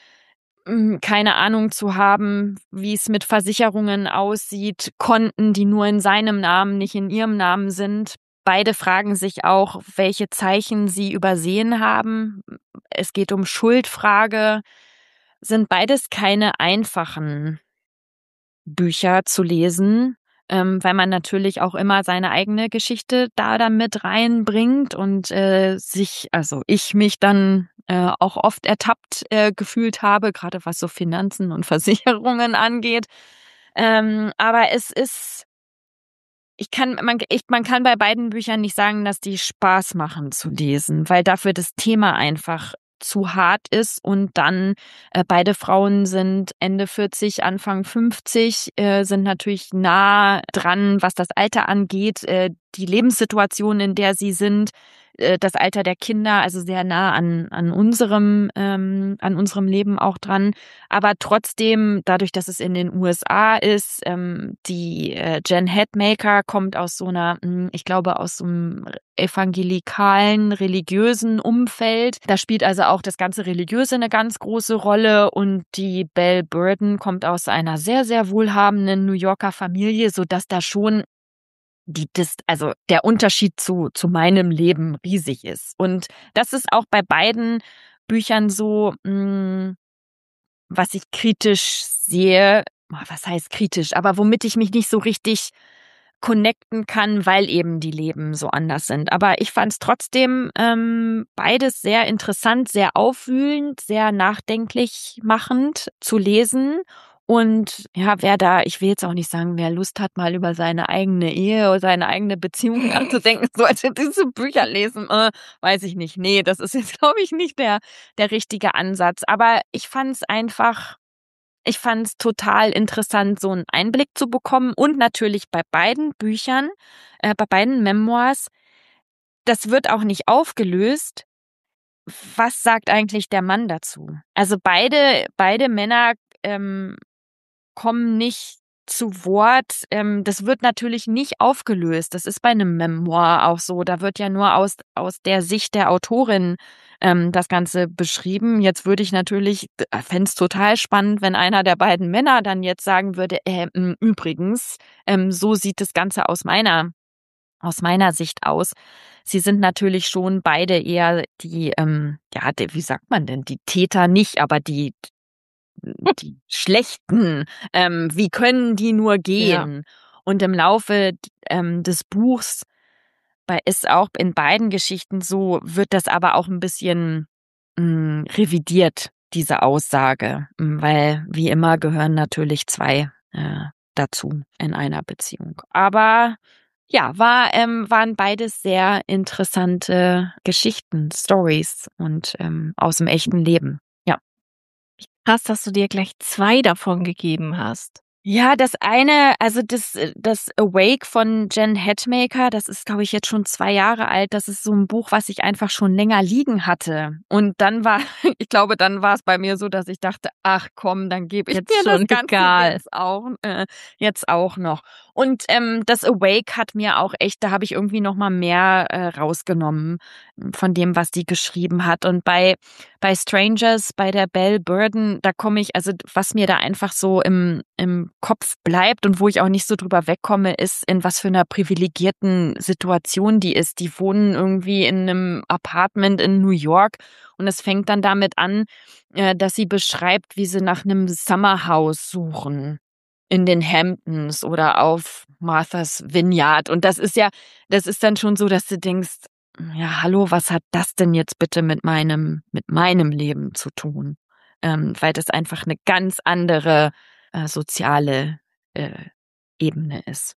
Mm, Keine Ahnung zu haben, wie es mit Versicherungen aussieht, Konten, die nur in seinem Namen, nicht in ihrem Namen sind. Beide fragen sich auch, welche Zeichen sie übersehen haben. Es geht um Schuldfrage. Sind beides keine einfachen Bücher zu lesen, ähm, weil man natürlich auch immer seine eigene Geschichte da dann mit reinbringt und äh, sich, also ich mich dann äh, auch oft ertappt äh, gefühlt habe, gerade was so Finanzen und Versicherungen angeht. Ähm, aber es ist, ich kann, man, ich, man kann bei beiden Büchern nicht sagen, dass die Spaß machen zu lesen, weil dafür das Thema einfach zu hart ist und dann äh, beide Frauen sind Ende vierzig, Anfang fünfzig, äh, sind natürlich nah dran, was das Alter angeht, äh, die Lebenssituation, in der sie sind, äh, das Alter der Kinder, also sehr nah an an unserem ähm, an unserem Leben auch dran. Aber trotzdem, dadurch, dass es in den U S A ist, ähm, die äh, Jen Hatmaker kommt aus so einer, mh, ich glaube, aus so einem evangelikalen, religiösen Umfeld. Da spielt also auch das ganze Religiöse eine ganz große Rolle. Und die Belle Burden kommt aus einer sehr, sehr wohlhabenden New Yorker Familie, sodass da schon die, das, also der Unterschied zu, zu meinem Leben riesig ist. Und das ist auch bei beiden Büchern so, mh, was ich kritisch sehe. Was heißt kritisch? Aber womit ich mich nicht so richtig connecten kann, weil eben die Leben so anders sind. Aber ich fand es trotzdem ähm, beides sehr interessant, sehr aufwühlend, sehr nachdenklich machend zu lesen. Und ja, wer da, ich will jetzt auch nicht sagen, wer Lust hat, mal über seine eigene Ehe oder seine eigene Beziehung nachzudenken, sollte diese Bücher lesen, äh, weiß ich nicht. Nee, das ist jetzt, glaube ich, nicht der, der richtige Ansatz. Aber ich fand es einfach ich fand es total interessant, so einen Einblick zu bekommen und natürlich bei beiden Büchern, äh, bei beiden Memoirs, das wird auch nicht aufgelöst. Was sagt eigentlich der Mann dazu? Also beide, beide Männer ähm, kommen nicht zu Wort. Ähm, das wird natürlich nicht aufgelöst. Das ist bei einem Memoir auch so. Da wird ja nur aus, aus der Sicht der Autorin ähm, das Ganze beschrieben. Jetzt würde ich natürlich, fände es total spannend, wenn einer der beiden Männer dann jetzt sagen würde, äh, m, übrigens, ähm, so sieht das Ganze aus meiner, aus meiner Sicht aus. Sie sind natürlich schon beide eher die, ähm, ja, die, wie sagt man denn, die Täter nicht, aber die die Schlechten, ähm, wie können die nur gehen? Ja. Und im Laufe ähm, des Buchs bei, ist auch in beiden Geschichten so, wird das aber auch ein bisschen mh, revidiert, diese Aussage, weil wie immer gehören natürlich zwei äh, dazu in einer Beziehung. Aber ja, war, ähm, waren beides sehr interessante Geschichten, Stories und ähm, aus dem echten Leben. Ja. Krass, dass du dir gleich zwei davon gegeben hast. Ja, das eine, also das, das Awake von Jen Hatmaker, das ist, glaube ich, jetzt schon zwei Jahre alt. Das ist so ein Buch, was ich einfach schon länger liegen hatte. Und dann war, ich glaube, dann war es bei mir so, dass ich dachte, ach komm, dann gebe ich Jetzt dir schon das Ganze egal. jetzt auch, äh, jetzt auch noch. Und ähm, das Awake hat mir auch echt, da habe ich irgendwie noch mal mehr äh, rausgenommen von dem, was die geschrieben hat. Und bei bei Strangers, bei der Belle Burden, da komme ich, also was mir da einfach so im im Kopf bleibt und wo ich auch nicht so drüber wegkomme, ist, in was für einer privilegierten Situation die ist. Die wohnen irgendwie in einem Apartment in New York und es fängt dann damit an, äh, dass sie beschreibt, wie sie nach einem Summerhouse suchen in den Hamptons oder auf Martha's Vineyard. Und das ist ja, das ist dann schon so, dass du denkst, ja, hallo, was hat das denn jetzt bitte mit meinem, mit meinem Leben zu tun? Ähm, weil das einfach eine ganz andere äh, soziale äh, Ebene ist.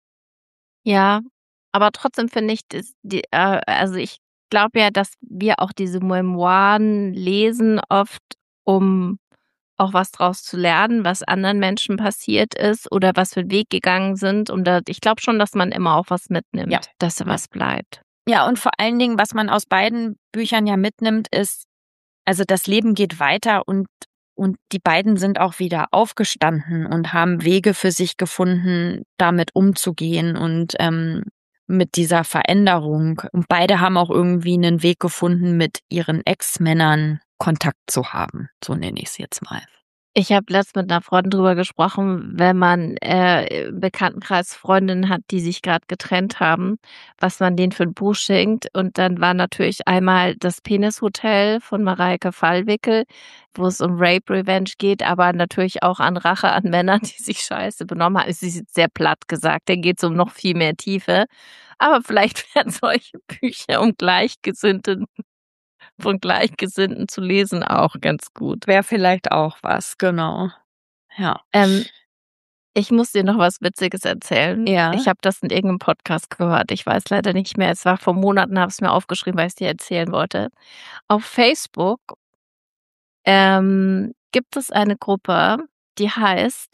Ja, aber trotzdem finde ich, das, die, äh, also ich glaube ja, dass wir auch diese Memoiren lesen oft, um auch was draus zu lernen, was anderen Menschen passiert ist oder was für einen Weg gegangen sind. Und da, ich glaube schon, dass man immer auch was mitnimmt, Ja. dass da was bleibt. Ja, und vor allen Dingen, was man aus beiden Büchern ja mitnimmt, ist, also das Leben geht weiter und und die beiden sind auch wieder aufgestanden und haben Wege für sich gefunden, damit umzugehen und ähm, mit dieser Veränderung. Und beide haben auch irgendwie einen Weg gefunden, mit ihren Ex-Männern Kontakt zu haben. So nenne ich es jetzt mal. Ich habe letztens mit einer Freundin drüber gesprochen, wenn man äh, im Bekanntenkreis Freundinnen hat, die sich gerade getrennt haben, was man denen für ein Buch schenkt. Und dann war natürlich einmal das Penishotel von Mareike Fallwickel, wo es um Rape Revenge geht, aber natürlich auch an Rache an Männern, die sich scheiße benommen haben. Es ist jetzt sehr platt gesagt, da geht es um noch viel mehr Tiefe. Aber vielleicht werden solche Bücher um Gleichgesinnten von Gleichgesinnten zu lesen auch ganz gut. Wäre vielleicht auch was, genau. Ja. Ähm, ich muss dir noch was Witziges erzählen. Ja. Ich habe das in irgendeinem Podcast gehört. Ich weiß leider nicht mehr. Es war vor Monaten, habe es mir aufgeschrieben, weil ich es dir erzählen wollte. Auf Facebook ähm, gibt es eine Gruppe, die heißt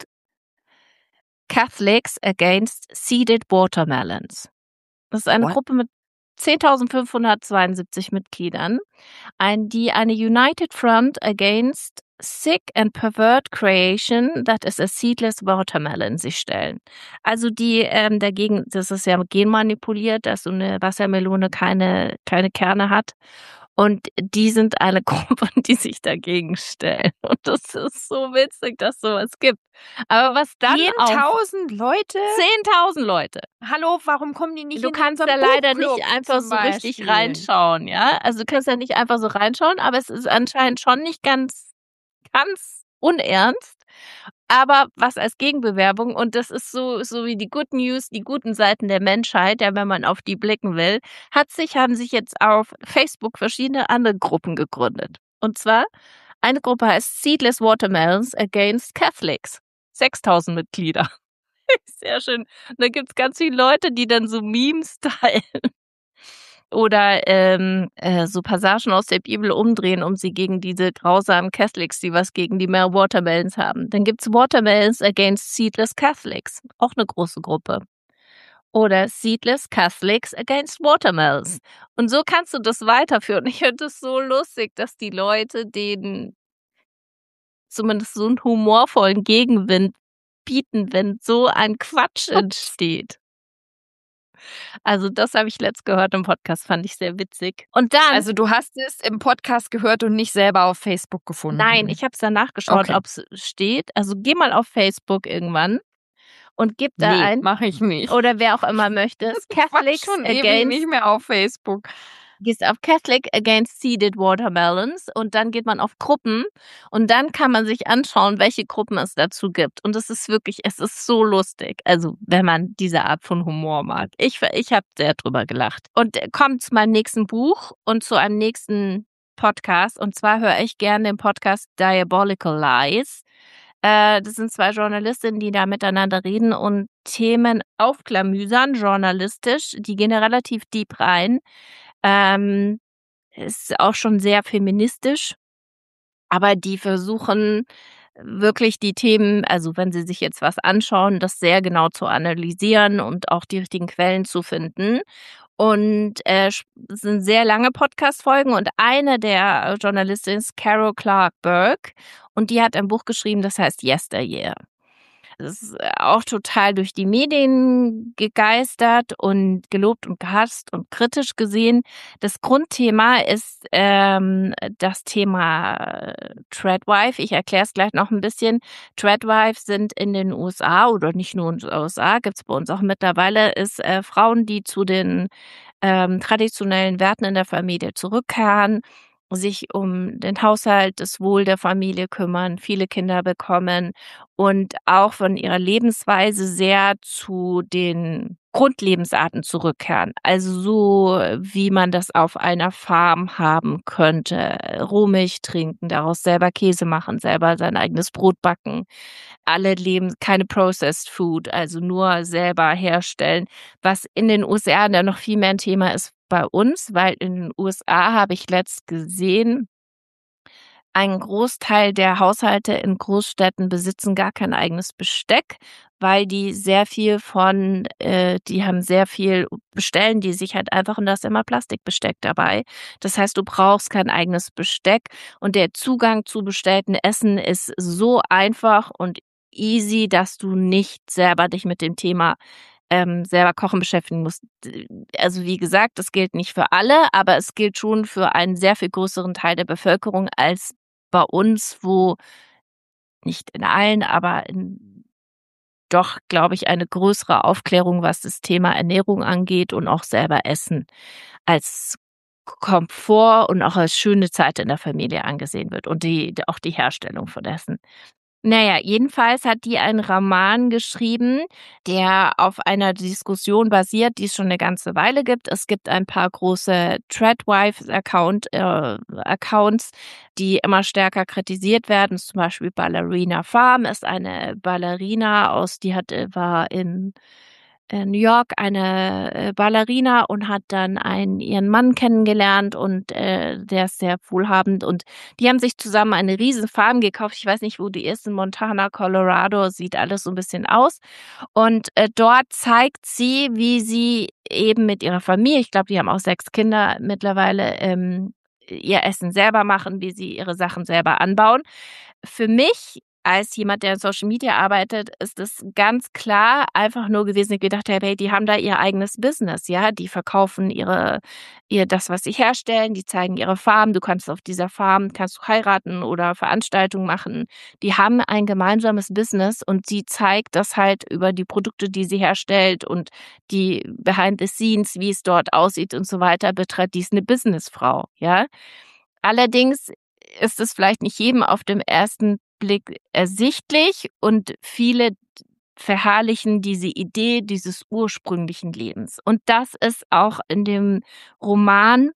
Catholics Against Seeded Watermelons. Das ist eine What? Gruppe mit zehntausendfünfhundertzweiundsiebzig Mitgliedern, ein, die eine United Front Against Sick and Pervert Creation, that is a Seedless Watermelon, sich stellen. Also die ähm, dagegen, das ist ja genmanipuliert, dass so eine Wassermelone keine, keine Kerne hat. Und die sind eine Gruppe, die sich dagegen stellen. Und das ist so witzig, dass sowas gibt. Aber was dann zehntausend Leute? zehntausend Leute. Hallo, warum kommen die nicht Du in kannst unseren da leider Buchclub nicht einfach zum so richtig Beispiel? reinschauen, ja? Also du kannst da nicht einfach so reinschauen, aber es ist anscheinend schon nicht ganz, ganz unernst. Aber was als Gegenbewerbung, und das ist so, so wie die Good News, die guten Seiten der Menschheit, ja, wenn man auf die blicken will, hat sich, haben sich jetzt auf Facebook verschiedene andere Gruppen gegründet. Und zwar, eine Gruppe heißt Seedless Watermelons Against Catholics. sechstausend Mitglieder. Sehr schön. Und da gibt's ganz viele Leute, die dann so Memes teilen. Oder ähm, äh, so Passagen aus der Bibel umdrehen, um sie gegen diese grausamen Catholics, die was gegen die mehr Watermelons haben. Dann gibt's Watermelons Against Seedless Catholics, auch eine große Gruppe. Oder Seedless Catholics Against Watermelons. Und so kannst du das weiterführen. Ich finde es so lustig, dass die Leute denen zumindest so einen humorvollen Gegenwind bieten, wenn so ein Quatsch entsteht. Also das habe ich letzt gehört im Podcast, fand ich sehr witzig. Und dann... Also du hast es im Podcast gehört und nicht selber auf Facebook gefunden? Nein, ich habe es danach geschaut, Okay. ob es steht. Also geh mal auf Facebook irgendwann und gib da Nee, ein. mache ich nicht. Oder wer auch immer möchte es. Catholics schon ewig Against... nicht mehr auf Facebook. Gehst auf Catholic Against Seeded Watermelons und dann geht man auf Gruppen und dann kann man sich anschauen, welche Gruppen es dazu gibt. Und es ist wirklich, es ist so lustig. Also wenn man diese Art von Humor mag. Ich, ich habe sehr drüber gelacht. Und kommt zu meinem nächsten Buch und zu einem nächsten Podcast. Und zwar höre ich gerne den Podcast Diabolical Lies. Äh, das sind zwei Journalistinnen, die da miteinander reden und Themen aufklamüsern, journalistisch. Die gehen da relativ deep rein. Ähm, ist auch schon sehr feministisch, aber die versuchen wirklich die Themen, also wenn sie sich jetzt was anschauen, das sehr genau zu analysieren und auch die richtigen Quellen zu finden. Und äh, es sind sehr lange Podcast-Folgen und eine der Journalistinnen ist Carol Clark Burke und die hat ein Buch geschrieben, das heißt Yesteryear. Das ist auch total durch die Medien gegeistert und gelobt und gehasst und kritisch gesehen. Das Grundthema ist ähm, das Thema Tradwife. Ich erkläre es gleich noch ein bisschen. Tradwives sind in den U S A oder nicht nur in den U S A, gibt es bei uns auch mittlerweile, ist äh, Frauen, die zu den ähm, traditionellen Werten in der Familie zurückkehren, sich um den Haushalt, das Wohl der Familie kümmern, viele Kinder bekommen und auch von ihrer Lebensweise sehr zu den Grundlebensarten zurückkehren. Also so, wie man das auf einer Farm haben könnte. Rohmilch trinken, daraus selber Käse machen, selber sein eigenes Brot backen. Alle leben keine Processed Food, also nur selber herstellen. Was in den U S A dann noch viel mehr ein Thema ist bei uns, weil in den U S A habe ich letzt gesehen, ein Großteil der Haushalte in Großstädten besitzen gar kein eigenes Besteck, weil die sehr viel von, äh, die haben sehr viel, bestellen die sich halt einfach und da ist immer Plastikbesteck dabei. Das heißt, du brauchst kein eigenes Besteck und der Zugang zu bestellten Essen ist so einfach und easy, dass du nicht selber dich mit dem Thema ähm, selber kochen beschäftigen musst. Also wie gesagt, das gilt nicht für alle, aber es gilt schon für einen sehr viel größeren Teil der Bevölkerung als bei uns, wo nicht in allen, aber in doch, glaube ich, eine größere Aufklärung, was das Thema Ernährung angeht und auch selber Essen als Komfort und auch als schöne Zeit in der Familie angesehen wird und die auch die Herstellung von Essen. Naja, jedenfalls hat die einen Roman geschrieben, der auf einer Diskussion basiert, die es schon eine ganze Weile gibt. Es gibt ein paar große Tradwives-Account, äh, Accounts, die immer stärker kritisiert werden. Zum Beispiel Ballerina Farm ist eine Ballerina aus, die hat, war in in New York eine äh, Ballerina und hat dann einen ihren Mann kennengelernt und äh, der ist sehr wohlhabend und die haben sich zusammen eine riesen Farm gekauft. Ich weiß nicht, wo die ist, in Montana, Colorado, sieht alles so ein bisschen aus. Und äh, dort zeigt sie, wie sie eben mit ihrer Familie, ich glaube, die haben auch sechs Kinder mittlerweile, ähm, ihr Essen selber machen, wie sie ihre Sachen selber anbauen. Für mich als jemand, der in Social Media arbeitet, ist es ganz klar einfach nur gewesen, ich gedacht habe, hey, die haben da ihr eigenes Business, ja, die verkaufen ihre, ihr das, was sie herstellen, die zeigen ihre Farm, du kannst auf dieser Farm, kannst du heiraten oder Veranstaltungen machen. Die haben ein gemeinsames Business und sie zeigt das halt über die Produkte, die sie herstellt und die Behind the Scenes, wie es dort aussieht und so weiter, betreibt, die ist eine Businessfrau, ja. Allerdings ist es vielleicht nicht jedem auf dem ersten Blick ersichtlich und viele verherrlichen diese Idee dieses ursprünglichen Lebens. Und das ist auch in dem Roman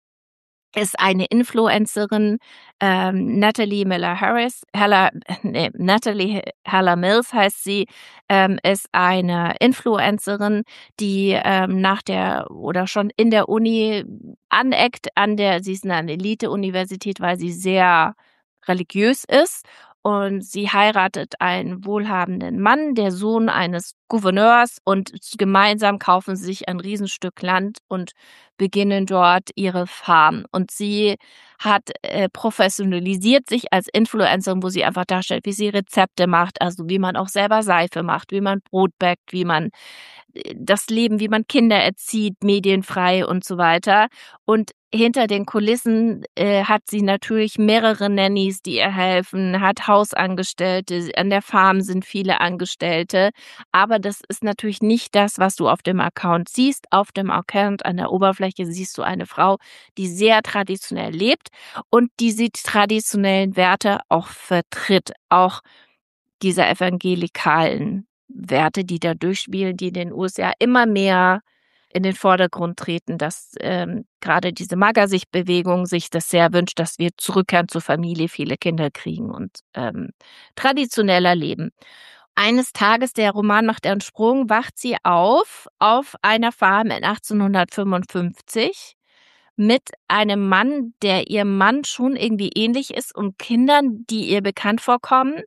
ist eine Influencerin, ähm, Natalie Miller Harris, Heller, nee, Natalie Heller Mills heißt sie, ähm, ist eine Influencerin, die ähm, nach der oder schon in der Uni aneckt, an der, sie ist in einer Elite-Universität, weil sie sehr religiös ist. Und sie heiratet einen wohlhabenden Mann, der Sohn eines Gouverneurs, und gemeinsam kaufen sie sich ein Riesenstück Land und beginnen dort ihre Farm. Und sie hat äh, professionalisiert sich als Influencerin, wo sie einfach darstellt, wie sie Rezepte macht, also wie man auch selber Seife macht, wie man Brot backt, wie man äh, das Leben, wie man Kinder erzieht, medienfrei und so weiter. Und hinter den Kulissen äh, hat sie natürlich mehrere Nannies, die ihr helfen, hat Hausangestellte, an der Farm sind viele Angestellte, aber das ist natürlich nicht das, was du auf dem Account siehst. Auf dem Account an der Oberfläche siehst du eine Frau, die sehr traditionell lebt und diese traditionellen Werte auch vertritt, auch diese evangelikalen Werte, die da durchspielen, die in den U S A immer mehr in den Vordergrund treten, dass ähm, gerade diese Magersicht-Bewegung sich das sehr wünscht, dass wir zurückkehren zur Familie, viele Kinder kriegen und ähm, traditioneller leben. Eines Tages, der Roman macht einen Sprung, wacht sie auf auf einer Farm in achtzehnhundertfünfundfünfzig mit einem Mann, der ihrem Mann schon irgendwie ähnlich ist und Kindern, die ihr bekannt vorkommen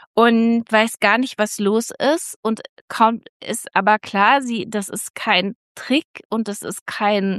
und weiß gar nicht, was los ist und kommt, ist aber klar, sie, das ist kein Trick und das ist kein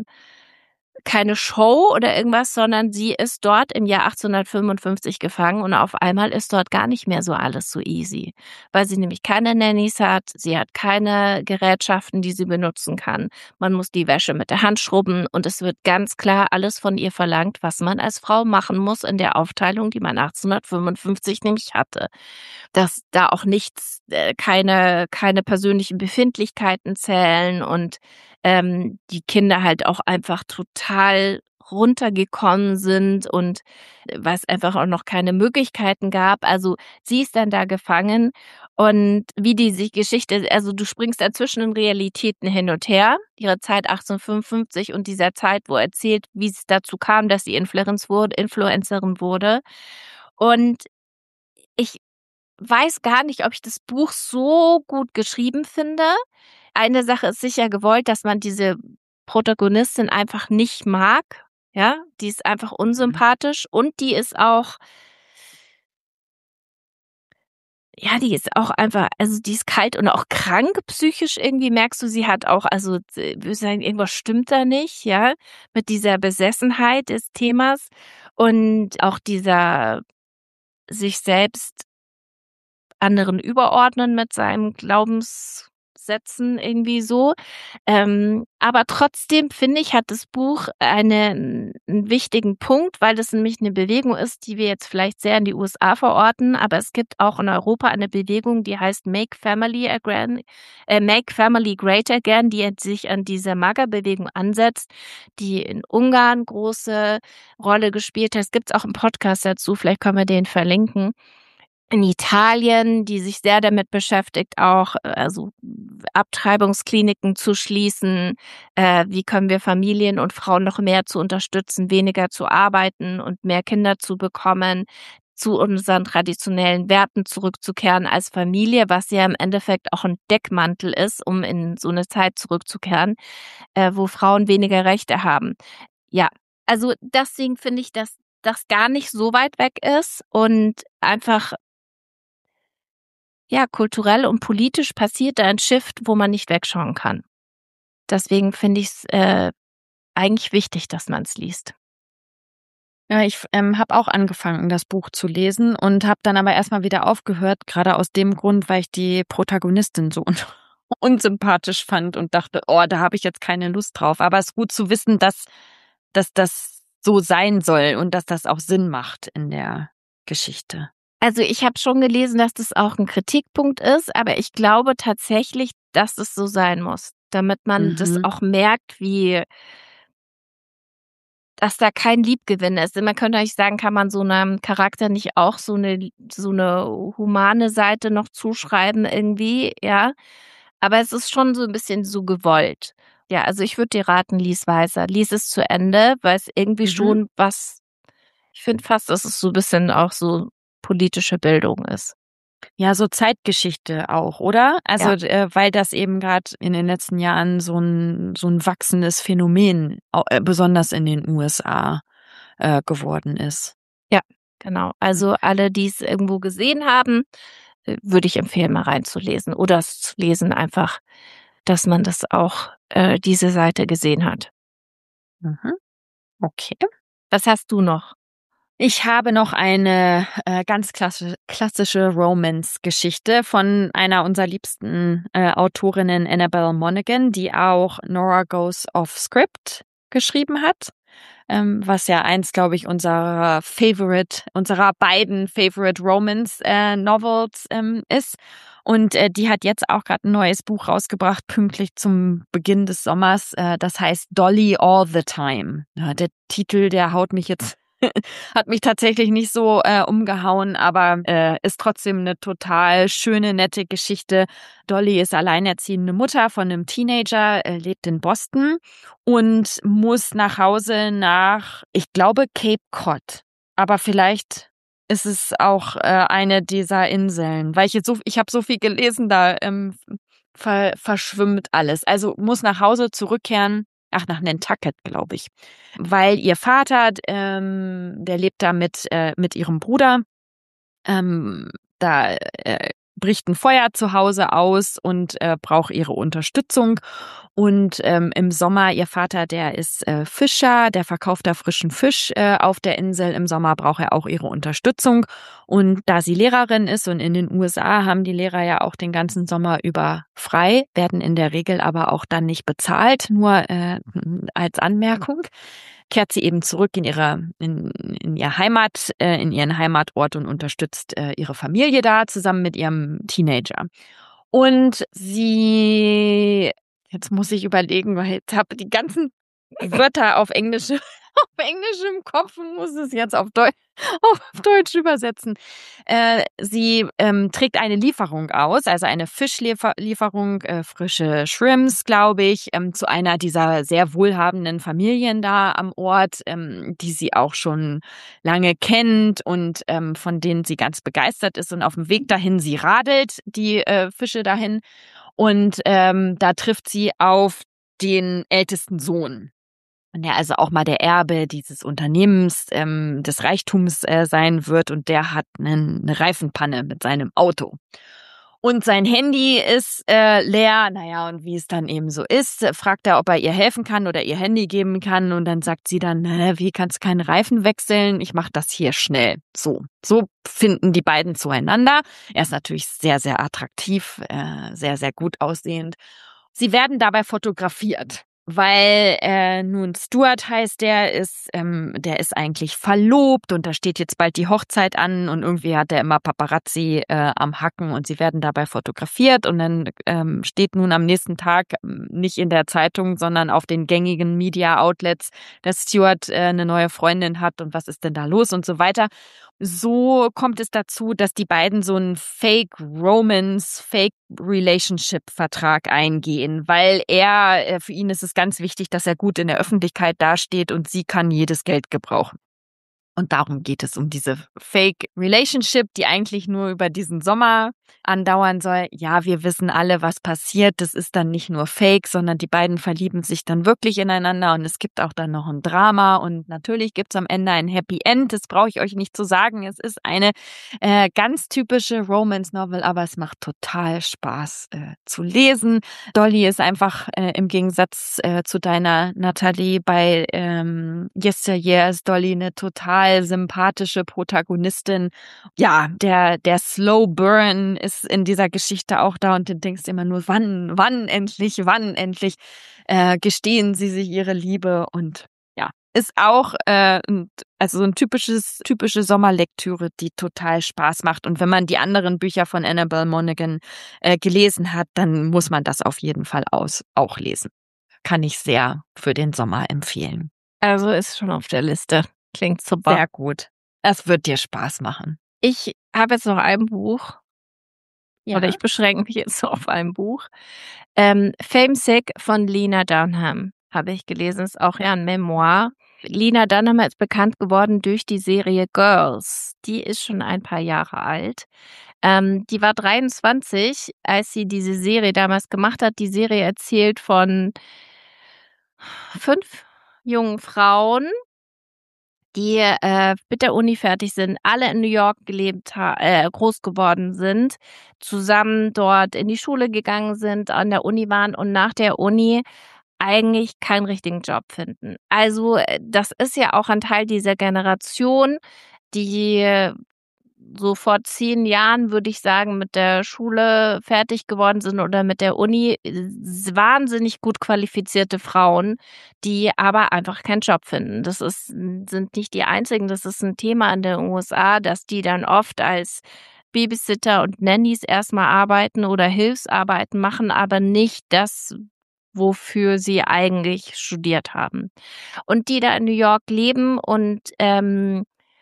keine Show oder irgendwas, sondern sie ist dort im Jahr achtzehnhundertfünfundfünfzig gefangen und auf einmal ist dort gar nicht mehr so alles so easy, weil sie nämlich keine Nannies hat, sie hat keine Gerätschaften, die sie benutzen kann. Man muss die Wäsche mit der Hand schrubben und es wird ganz klar alles von ihr verlangt, was man als Frau machen muss in der Aufteilung, die man achtzehnhundertfünfundfünfzig nämlich hatte. Dass da auch nichts, äh, keine, keine persönlichen Befindlichkeiten zählen und ähm, die Kinder halt auch einfach total runtergekommen sind und weil es einfach auch noch keine Möglichkeiten gab. Also sie ist dann da gefangen und wie die sich Geschichte, also du springst dazwischen in Realitäten hin und her, ihre Zeit achtzehnhundertfünfundfünfzig und dieser Zeit, wo erzählt, wie es dazu kam, dass sie Influencerin wurde, Influencerin wurde. Und ich weiß gar nicht, ob ich das Buch so gut geschrieben finde. Eine Sache ist sicher gewollt, dass man diese Protagonistin einfach nicht mag. Ja, die ist einfach unsympathisch und die ist auch, ja, die ist auch einfach, also die ist kalt und auch krank psychisch irgendwie, merkst du, sie hat auch, also ich würde sagen, irgendwas stimmt da nicht, ja, mit dieser Besessenheit des Themas und auch dieser sich selbst anderen überordnen mit seinem Glaubenssätzen irgendwie so. Ähm, aber trotzdem finde ich, hat das Buch eine, einen wichtigen Punkt, weil es nämlich eine Bewegung ist, die wir jetzt vielleicht sehr in die U S A verorten, aber es gibt auch in Europa eine Bewegung, die heißt Make Family Again, äh, Make Family Great Again, die sich an dieser Magerbewegung ansetzt, die in Ungarn große Rolle gespielt hat. Es gibt auch einen Podcast dazu, vielleicht können wir den verlinken. In Italien, die sich sehr damit beschäftigt, auch also Abtreibungskliniken zu schließen. Äh, wie können wir Familien und Frauen noch mehr zu unterstützen, weniger zu arbeiten und mehr Kinder zu bekommen? zu unseren traditionellen Werten zurückzukehren als Familie, was ja im Endeffekt auch ein Deckmantel ist, um in so eine Zeit zurückzukehren, äh, wo Frauen weniger Rechte haben. Ja, also deswegen finde ich, dass das gar nicht so weit weg ist und einfach, ja, kulturell und politisch passiert da ein Shift, wo man nicht wegschauen kann. Deswegen finde ich's, äh, eigentlich wichtig, dass man's liest. Ja, ich ähm, habe auch angefangen, das Buch zu lesen und habe dann aber erstmal wieder aufgehört, gerade aus dem Grund, weil ich die Protagonistin so un unsympathisch fand und dachte, oh, da habe ich jetzt keine Lust drauf. Aber es ist gut zu wissen, dass, dass das so sein soll und dass das auch Sinn macht in der Geschichte. Also, ich habe schon gelesen, dass das auch ein Kritikpunkt ist, aber ich glaube tatsächlich, dass es so sein muss, damit man das Mhm. auch merkt, wie dass da kein Liebgewinn ist. Denn man könnte eigentlich sagen, kann man so 'nem Charakter nicht auch so 'ne so 'ne humane Seite noch zuschreiben irgendwie, ja? Aber es ist schon so 'n bisschen so gewollt. Ja, also ich würde dir raten, lies weiter. Lies es zu Ende, weil's irgendwie Mhm. schon was ich finde fast, dass es so bisschen auch so politische Bildung ist. Ja, so Zeitgeschichte auch, oder? Also, Ja. äh, weil das eben gerade in den letzten Jahren so ein so ein wachsendes Phänomen, au äh, besonders in den U S A, äh, geworden ist. Ja, genau. Also alle, die es irgendwo gesehen haben, äh, würde ich empfehlen, mal reinzulesen oder es zu lesen einfach, dass man das auch äh, diese Seite gesehen hat. Mhm, okay. Was hast du noch? Ich habe noch eine, äh, ganz klassi klassische Romance-Geschichte von einer unserer liebsten, äh, Autorinnen, Annabel Monaghan, die auch Nora Goes Off Script geschrieben hat, ähm, was ja eins, glaube ich, unserer Favorite unserer beiden Favorite Romance, äh, Novels, ähm, ist. Und, äh, die hat jetzt auch gerade ein neues Buch rausgebracht, pünktlich zum Beginn des Sommers. Äh, das heißt „Dolly All the Time". Ja, der Titel, der haut mich jetzt hat mich tatsächlich nicht so, äh, umgehauen, aber, äh, ist trotzdem eine total schöne, nette Geschichte. Dolly ist alleinerziehende Mutter von einem Teenager, äh, lebt in Boston und muss nach Hause nach, ich glaube, Cape Cod. Aber vielleicht ist es auch, äh, eine dieser Inseln, weil ich jetzt so ich habe so viel gelesen, da, ähm, ver verschwimmt alles. Also, muss nach Hause zurückkehren, ach, nach Nantucket, glaube ich, weil ihr Vater, ähm, der lebt da mit äh, mit ihrem Bruder. Ähm, da, äh, bricht ein Feuer zu Hause aus und, äh, braucht ihre Unterstützung. Und, ähm, im Sommer ihr Vater, der ist, äh, Fischer, der verkauft da frischen Fisch, äh, auf der Insel. Im Sommer braucht er auch ihre Unterstützung. Und da sie Lehrerin ist und in den U S A haben die Lehrer ja auch den ganzen Sommer über frei, werden in der Regel aber auch dann nicht bezahlt, nur, äh, als Anmerkung, kehrt sie eben zurück in ihre in in ihr Heimat äh, in ihren Heimatort und unterstützt, äh, ihre Familie da zusammen mit ihrem Teenager. Und sie jetzt muss ich überlegen, weil jetzt habe die ganzen Wörter auf Englisch auf Englisch im Kopf und muss es jetzt auf Deu auf Deutsch übersetzen. Äh, sie, ähm, trägt eine Lieferung aus, also eine Fischlieferung, äh, frische Shrimps, glaube ich, ähm, zu einer dieser sehr wohlhabenden Familien da am Ort, ähm, die sie auch schon lange kennt und, ähm, von denen sie ganz begeistert ist. Und auf dem Weg dahin, sie radelt die, äh, Fische dahin und, ähm, da trifft sie auf den ältesten Sohn. Und der also auch mal der Erbe dieses Unternehmens, ähm, des Reichtums, äh, sein wird und der hat 'nen 'ne Reifenpanne mit seinem Auto. Und sein Handy ist, äh, leer. Na ja, und wie es dann eben so ist, äh, fragt er, ob er ihr helfen kann oder ihr Handy geben kann und dann sagt sie dann: „Hä, wie kannst keinen Reifen wechseln? Ich mache das hier schnell." So, so finden die beiden zueinander. Er ist natürlich sehr, sehr attraktiv, äh, sehr, sehr gut aussehend. Sie werden dabei fotografiert, weil, äh, nun Stuart heißt der, ist ähm, der ist eigentlich verlobt und da steht jetzt bald die Hochzeit an und irgendwie hat er immer Paparazzi, äh, am Hacken und sie werden dabei fotografiert und dann, ähm, steht nun am nächsten Tag, ähm, nicht in der Zeitung, sondern auf den gängigen Media Outlets, dass Stuart, äh, 'ne neue Freundin hat und was ist denn da los und so weiter. So kommt es dazu, dass die beiden so 'n Fake Romance, Fake Relationship Vertrag eingehen, weil er äh, für ihn ist es ganz wichtig, dass er gut in der Öffentlichkeit dasteht und sie kann jedes Geld gebrauchen. Und darum geht es, um diese Fake Relationship, die eigentlich nur über diesen Sommer andauern soll. Ja, wir wissen alle, was passiert. Das ist dann nicht nur Fake, sondern die beiden verlieben sich dann wirklich ineinander und es gibt auch dann noch ein Drama und natürlich gibt's am Ende ein Happy End. Das brauche ich euch nicht zu sagen. Es ist eine äh, ganz typische Romance Novel, aber es macht total Spaß äh, zu lesen. Dolly ist einfach äh, im Gegensatz äh, zu deiner Natalie bei ähm, Yesteryear ist Dolly eine total sympathische Protagonistin. Ja, der der Slow Burn ist in dieser Geschichte auch da und du denkst immer nur, wann, wann endlich, wann endlich äh, gestehen sie sich ihre Liebe und ja, ist auch äh, also so ein typisches typische Sommerlektüre, die total Spaß macht und wenn man die anderen Bücher von Annabel Monaghan äh, gelesen hat, dann muss man das auf jeden Fall aus auch lesen. Kann ich sehr für den Sommer empfehlen. Also ist schon auf der Liste. Klingt super. Sehr gut. Es wird dir Spaß machen. Ich habe jetzt noch ein Buch. Ja. Oder ich beschränke mich jetzt so auf ein Buch. Ähm, Famesick von Lena Dunham habe ich gelesen. Ist auch ja ein Memoir. Lena Dunham ist bekannt geworden durch die Serie Girls. Die ist schon ein paar Jahre alt. Ähm, die war dreiundzwanzig, als sie diese Serie damals gemacht hat. Die Serie erzählt von fünf jungen Frauen, die äh, mit der Uni fertig sind, alle in New York gelebt, ha- äh, groß geworden sind, zusammen dort in die Schule gegangen sind, an der Uni waren und nach der Uni eigentlich keinen richtigen Job finden. Also äh, das ist ja auch ein Teil dieser Generation, die äh, so vor zehn Jahren, würde ich sagen, mit der Schule fertig geworden sind oder mit der Uni, äh, wahnsinnig gut qualifizierte Frauen, die aber einfach keinen Job finden. Das ist, sind nicht die einzigen, das ist ein Thema in den U S A, dass die dann oft als Babysitter und Nannies erstmal arbeiten oder Hilfsarbeiten machen, aber nicht das, wofür sie eigentlich studiert haben. Und die da in New York leben und ähm,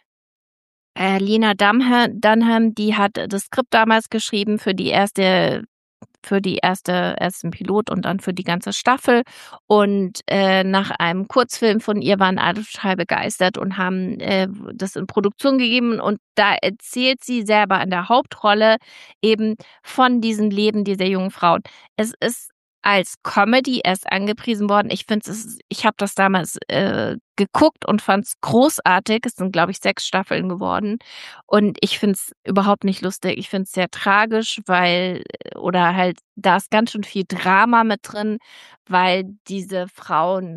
äh, Lena Dunham, Dunham, die hat das Skript damals geschrieben für die erste, für die erste, ersten Pilot und dann für die ganze Staffel. Und äh, nach einem Kurzfilm von ihr waren alle total begeistert und haben äh, das in Produktion gegeben. Und da erzählt sie selber in der Hauptrolle eben von diesem Leben dieser jungen Frauen. Es ist als Comedy erst angepriesen worden. Ich finde es, ich habe das damals äh, geguckt und fand es großartig. Es sind, glaube ich, sechs Staffeln geworden. Und ich finde es überhaupt nicht lustig. Ich finde es sehr tragisch, weil, oder halt, da ist ganz schön viel Drama mit drin, weil diese Frauen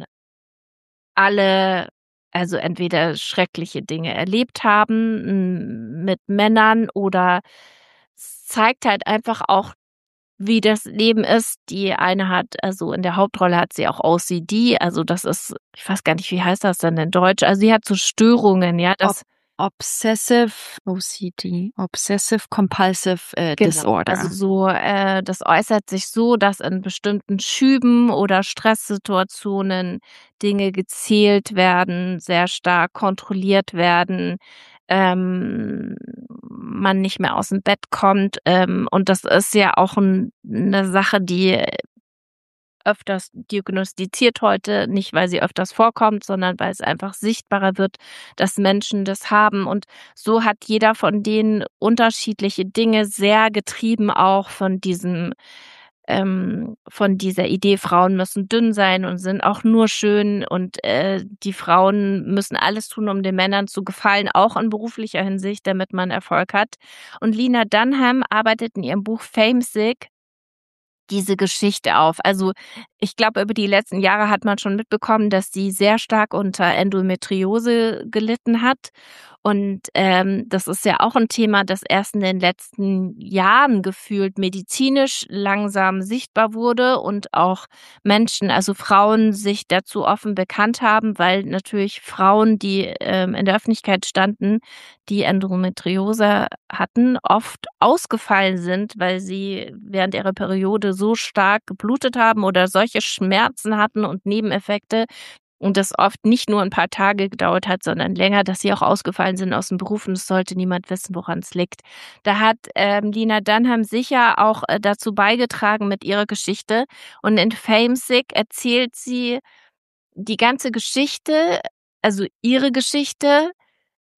alle, also entweder schreckliche Dinge erlebt haben m, mit Männern oder es zeigt halt einfach auch, wie das Leben ist. Die eine hat, also in der Hauptrolle hat sie auch O C D, also das ist, ich weiß gar nicht, wie heißt das denn in Deutsch? Also sie hat so Störungen, ja, das Ob Obsessive O C D, Obsessive Compulsive äh, genau. Disorder. Also so, äh, das äußert sich so, dass in bestimmten Schüben oder Stresssituationen Dinge gezählt werden, sehr stark kontrolliert werden, ähm, man nicht mehr aus dem Bett kommt. Ähm, und das ist ja auch ein, eine Sache, die öfters diagnostiziert heute, nicht weil sie öfters vorkommt, sondern weil es einfach sichtbarer wird, dass Menschen das haben. Und so hat jeder von denen unterschiedliche Dinge, sehr getrieben auch von diesem, ähm, von dieser Idee, Frauen müssen dünn sein und sind auch nur schön und äh, die Frauen müssen alles tun, um den Männern zu gefallen, auch in beruflicher Hinsicht, damit man Erfolg hat. Und Lena Dunham arbeitet in ihrem Buch Famesick diese Geschichte auf. Also ich glaube, über die letzten Jahre hat man schon mitbekommen, dass sie sehr stark unter Endometriose gelitten hat. Und ähm, das ist ja auch ein Thema, das erst in den letzten Jahren gefühlt medizinisch langsam sichtbar wurde und auch Menschen, also Frauen, sich dazu offen bekannt haben, weil natürlich Frauen, die ähm, in der Öffentlichkeit standen, die Endometriose hatten, oft ausgefallen sind, weil sie während ihrer Periode so stark geblutet haben oder solche Schmerzen hatten und Nebeneffekte und das oft nicht nur ein paar Tage gedauert hat, sondern länger, dass sie auch ausgefallen sind aus dem Beruf und es sollte niemand wissen, woran es liegt. Da hat ähm, Lena Dunham sicher auch äh, dazu beigetragen mit ihrer Geschichte und in Famesick erzählt sie die ganze Geschichte, also ihre Geschichte,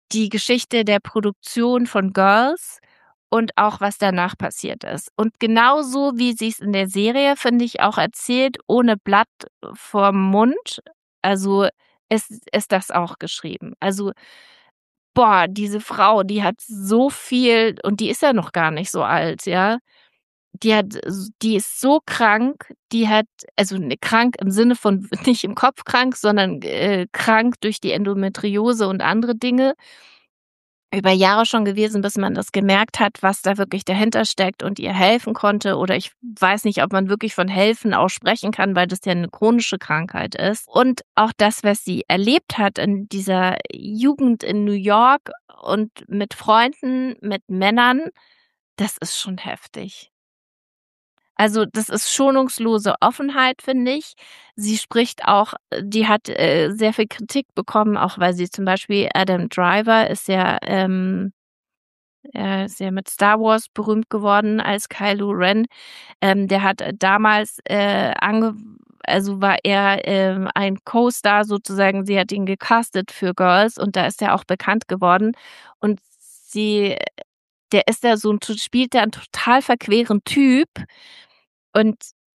die Geschichte der Produktion von Girls und auch was danach passiert ist. Und genauso wie sie es in der Serie, finde ich, auch erzählt, ohne Blatt vorm Mund, also ist, ist das auch geschrieben. Also, boah, diese Frau, die hat so viel, und die ist ja noch gar nicht so alt, ja. Die hat, die ist so krank, die hat, also ne, krank im Sinne von nicht im Kopf krank, sondern äh, krank durch die Endometriose und andere Dinge. Über Jahre schon gewesen, bis man das gemerkt hat, was da wirklich dahinter steckt und ihr helfen konnte. Oder ich weiß nicht, ob man wirklich von helfen auch sprechen kann, weil das ja eine chronische Krankheit ist. Und auch das, was sie erlebt hat in dieser Jugend in New York und mit Freunden, mit Männern, das ist schon heftig. Also, das ist schonungslose Offenheit, finde ich. Sie spricht auch, die hat äh, sehr viel Kritik bekommen, auch weil sie zum Beispiel, Adam Driver ist ja, ähm, er ist ja mit Star Wars berühmt geworden als Kylo Ren. Ähm, der hat damals äh, ange also war er ähm, ein Co-Star sozusagen. Sie hat ihn gecastet für Girls und da ist er auch bekannt geworden. Und sie, der ist da so ein, spielt da einen total verqueren Typ. Und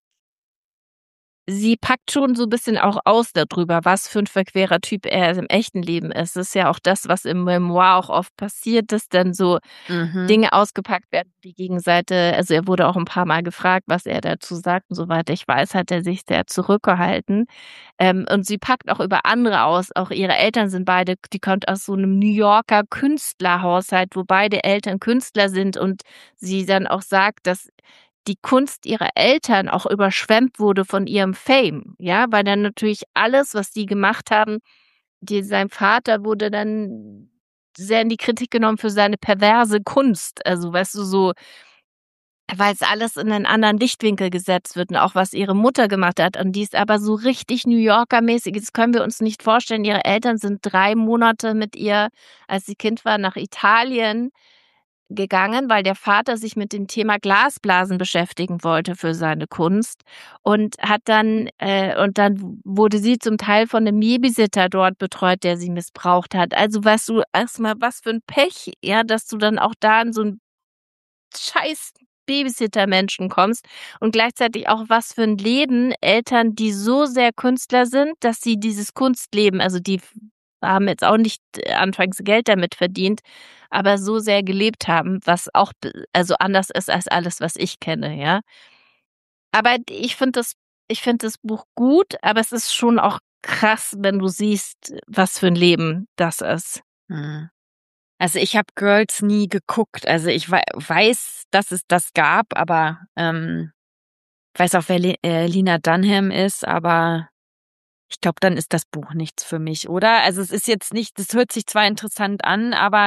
sie packt schon so 'n bisschen auch aus da drüber, was für 'n verquerer Typ er im echten Leben ist. Das ist ja auch das, was im Memoir auch oft passiert, dass dann so Mhm. Dinge ausgepackt werden, die Gegenseite, also er wurde auch 'n paar Mal gefragt, was er dazu sagt, und soweit ich weiß, hat er sich sehr zurückgehalten. Ähm, und sie packt auch über andere aus. Auch ihre Eltern sind beide, die kommt aus so 'nem New Yorker Künstlerhaushalt, wo beide Eltern Künstler sind, und sie dann auch sagt, dass die Kunst ihrer Eltern auch überschwemmt wurde von ihrem Fame, ja, weil dann natürlich alles, was die gemacht haben, die sein Vater wurde dann sehr in die Kritik genommen für seine perverse Kunst. Also, weißt du, so, weil's alles in 'nen anderen Lichtwinkel gesetzt wird, und auch was ihre Mutter gemacht hat, und die ist aber so richtig New Yorker-mäßig, das können wir uns nicht vorstellen. Ihre Eltern sind drei Monate mit ihr, als sie Kind war, nach Italien gegangen, weil der Vater sich mit dem Thema Glasblasen beschäftigen wollte für seine Kunst, und hat dann äh, und dann wurde sie zum Teil von 'nem Babysitter dort betreut, der sie missbraucht hat. Also, weißt du, erst mal was für 'n Pech, ja, dass du dann auch da in so 'n scheiß Babysitter-Menschen kommst, und gleichzeitig auch was für 'n Leben Eltern, die so sehr Künstler sind, dass sie dieses Kunstleben, also die f haben jetzt auch nicht äh, anfangs Geld damit verdient, aber so sehr gelebt haben, was auch b also anders ist als alles, was ich kenne, ja. Aber d ich finde das ich finde das Buch gut, aber es ist schon auch krass, wenn du siehst, was für 'n Leben das ist. Mhm. Also, ich habe Girls nie geguckt. Also, ich wei weiß, dass es das gab, aber, ähm, weiß auch, wer Le äh, Lena Dunham ist, aber ich glaube, dann ist das Buch nichts für mich, oder? Also, es ist jetzt nicht, das hört sich zwar interessant an, aber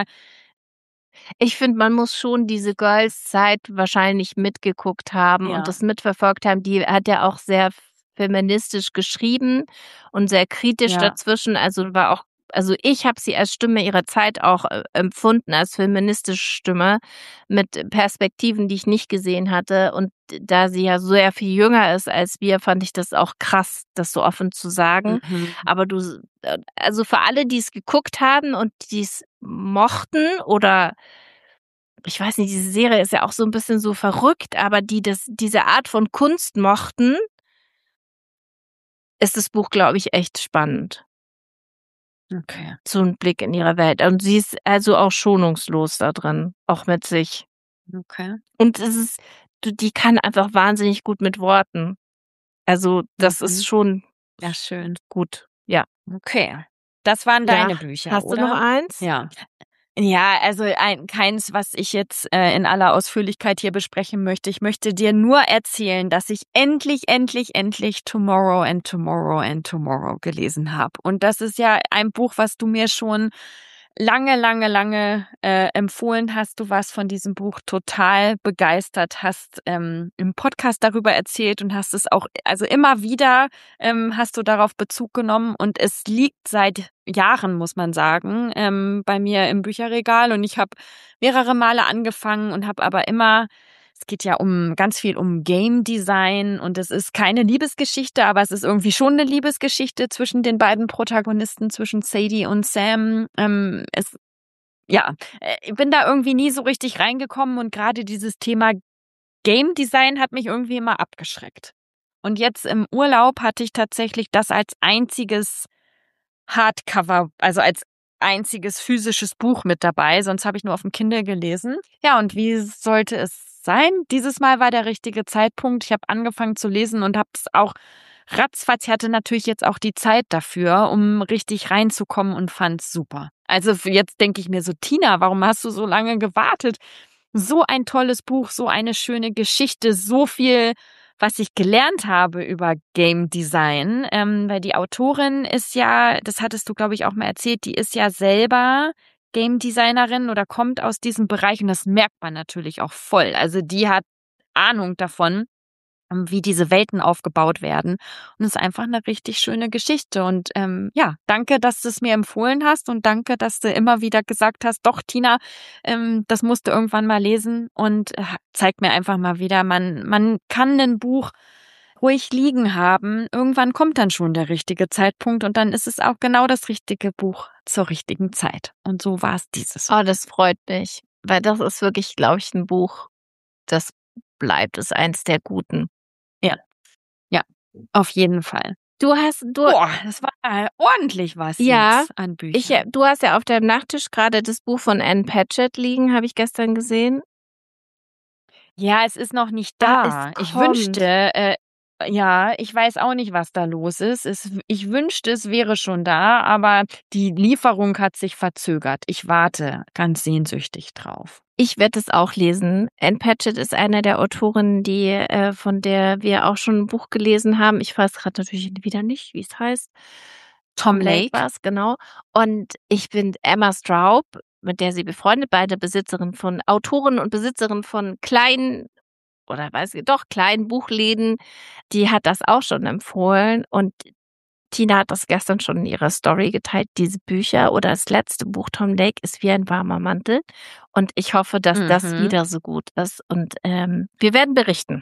Ich finde, man muss schon diese Girls-Zeit wahrscheinlich mitgeguckt haben und ja, das mitverfolgt haben. Die hat ja auch sehr feministisch geschrieben und sehr kritisch ja. dazwischen. Also war auch, also ich habe sie als Stimme ihrer Zeit auch äh, empfunden, als feministische Stimme mit Perspektiven, die ich nicht gesehen hatte. Und da sie ja sehr viel jünger ist als wir, fand ich das auch krass, das so offen zu sagen. Mhm. Aber du, äh, also für alle, die es geguckt haben und die es mochten, oder ich weiß nicht, diese Serie ist ja auch so 'n bisschen so verrückt, aber die das diese Art von Kunst mochten, ist das Buch, glaube ich, echt spannend. Okay. So 'n Blick in ihre Welt. Und sie ist also auch schonungslos da drin, auch mit sich. Okay. Und es ist, du, die kann einfach wahnsinnig gut mit Worten. Also, das ist Mhm. schon Ja, schön. gut, ja. Okay. Das waren Ja. deine Bücher, Hast du noch oder? eins? Ja. Ja, also ein keins, was ich jetzt, äh, in aller Ausführlichkeit hier besprechen möchte. Ich möchte dir nur erzählen, dass ich endlich, endlich, endlich Tomorrow and Tomorrow and Tomorrow gelesen habe. Und das ist ja ein Buch, was du mir schon lange, lange, lange äh, empfohlen hast. Du warst von diesem Buch total begeistert, hast ähm, im Podcast darüber erzählt und hast es auch, also immer wieder ähm, hast du darauf Bezug genommen, und es liegt seit Jahren, muss man sagen, ähm, bei mir im Bücherregal, und ich habe mehrere Male angefangen und habe aber immer, es geht ja um ganz viel um Game Design, und es ist keine Liebesgeschichte, aber es ist irgendwie schon eine Liebesgeschichte zwischen den beiden Protagonisten, zwischen Sadie und Sam. Ähm, es ja, ich bin da irgendwie nie so richtig reingekommen und gerade dieses Thema Game Design hat mich irgendwie immer abgeschreckt. Und jetzt im Urlaub hatte ich tatsächlich das als einziges Hardcover, also als einziges physisches Buch mit dabei, sonst habe ich nur auf dem Kindle gelesen. Ja, und wie sollte es sein? Dieses Mal war der richtige Zeitpunkt. Ich habe angefangen zu lesen und habe es auch ratzfatz. Ich hatte natürlich jetzt auch die Zeit dafür, um richtig reinzukommen und fand es super. Also jetzt denke ich mir so, Tina, warum hast du so lange gewartet? So ein tolles Buch, so eine schöne Geschichte, so viel, was ich gelernt habe über Game Design. Ähm, weil die Autorin ist ja, das hattest du, glaube ich, auch mal erzählt, die ist ja selber Game Designerin oder kommt aus diesem Bereich und das merkt man natürlich auch voll. Also die hat Ahnung davon, wie diese Welten aufgebaut werden. Und es ist einfach eine richtig schöne Geschichte. Und ähm, ja, danke, dass du es mir empfohlen hast und danke, dass du immer wieder gesagt hast, doch, Tina, ähm, das musst du irgendwann mal lesen und äh, zeigt mir einfach mal wieder, man, man kann ein Buch ruhig liegen haben. Irgendwann kommt dann schon der richtige Zeitpunkt und dann ist es auch genau das richtige Buch zur richtigen Zeit. Und so war es dieses. Oh, das freut mich, weil das ist wirklich, glaube ich, ein Buch, das bleibt, ist eins der guten. Ja, ja, auf jeden Fall. Du hast, du, Boah, das war äh, ordentlich was ja, jetzt an ich, Büchern. du hast ja auf deinem Nachttisch gerade das Buch von Anne Patchett liegen, habe ich gestern gesehen. Ja, es ist noch nicht Ah, da. es Ich kommt. wünschte, äh, ja, ich weiß auch nicht, was da los ist. Es, ich wünschte, es wäre schon da, aber die Lieferung hat sich verzögert. Ich warte ganz sehnsüchtig drauf. Ich werde es auch lesen. Anne Patchett ist eine der Autorinnen, die äh, von der wir auch schon ein Buch gelesen haben. Ich weiß gerade natürlich wieder nicht, wie es heißt. Tom Lake. war es, genau. Und ich bin Emma Straub, mit der sie befreundet, beide Besitzerin von Autorin und Besitzerin von kleinen oder weiß ich doch kleinen Buchläden. Die hat das auch schon empfohlen und Tina hat das gestern schon in ihrer Story geteilt. Diese Bücher oder das letzte Buch Tom Lake ist wie ein warmer Mantel. Und ich hoffe, dass Mhm. das wieder so gut ist. Und ähm, wir werden berichten.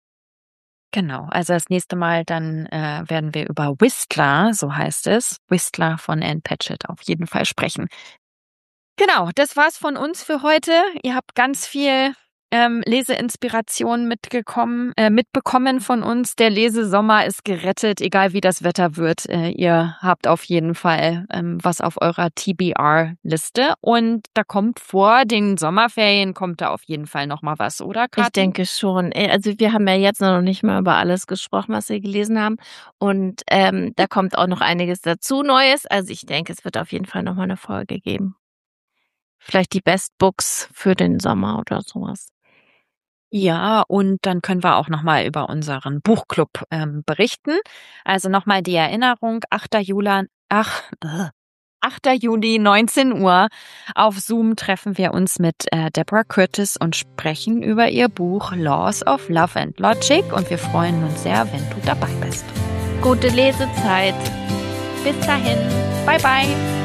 Genau, also das nächste Mal dann äh, werden wir über Whistler, so heißt es, Whistler von Anne Patchett auf jeden Fall sprechen. Genau, das war's von uns für heute. Ihr habt ganz viel ähm, Leseinspiration mitgekommen, äh, mitbekommen von uns. Der Lesesommer ist gerettet, egal wie das Wetter wird. Äh, ihr habt auf jeden Fall ähm, was auf eurer T B R-Liste. Und da kommt vor den Sommerferien kommt da auf jeden Fall noch mal was, oder Kathi? Ich denke schon. Also wir haben ja jetzt noch nicht mal über alles gesprochen, was wir gelesen haben. Und ähm, da kommt auch noch einiges dazu Neues. Also ich denke, es wird auf jeden Fall noch mal eine Folge geben. Vielleicht die Best Books für den Sommer oder sowas. Ja, und dann können wir auch nochmal über unseren Buchclub ähm, berichten. Also nochmal die Erinnerung, achter Juli, ach, äh, achter Juli, neunzehn Uhr. Auf Zoom treffen wir uns mit äh, Deborah Curtis und sprechen über ihr Buch Laws of Love and Logic. Und wir freuen uns sehr, wenn du dabei bist. Gute Lesezeit. Bis dahin. Bye, bye.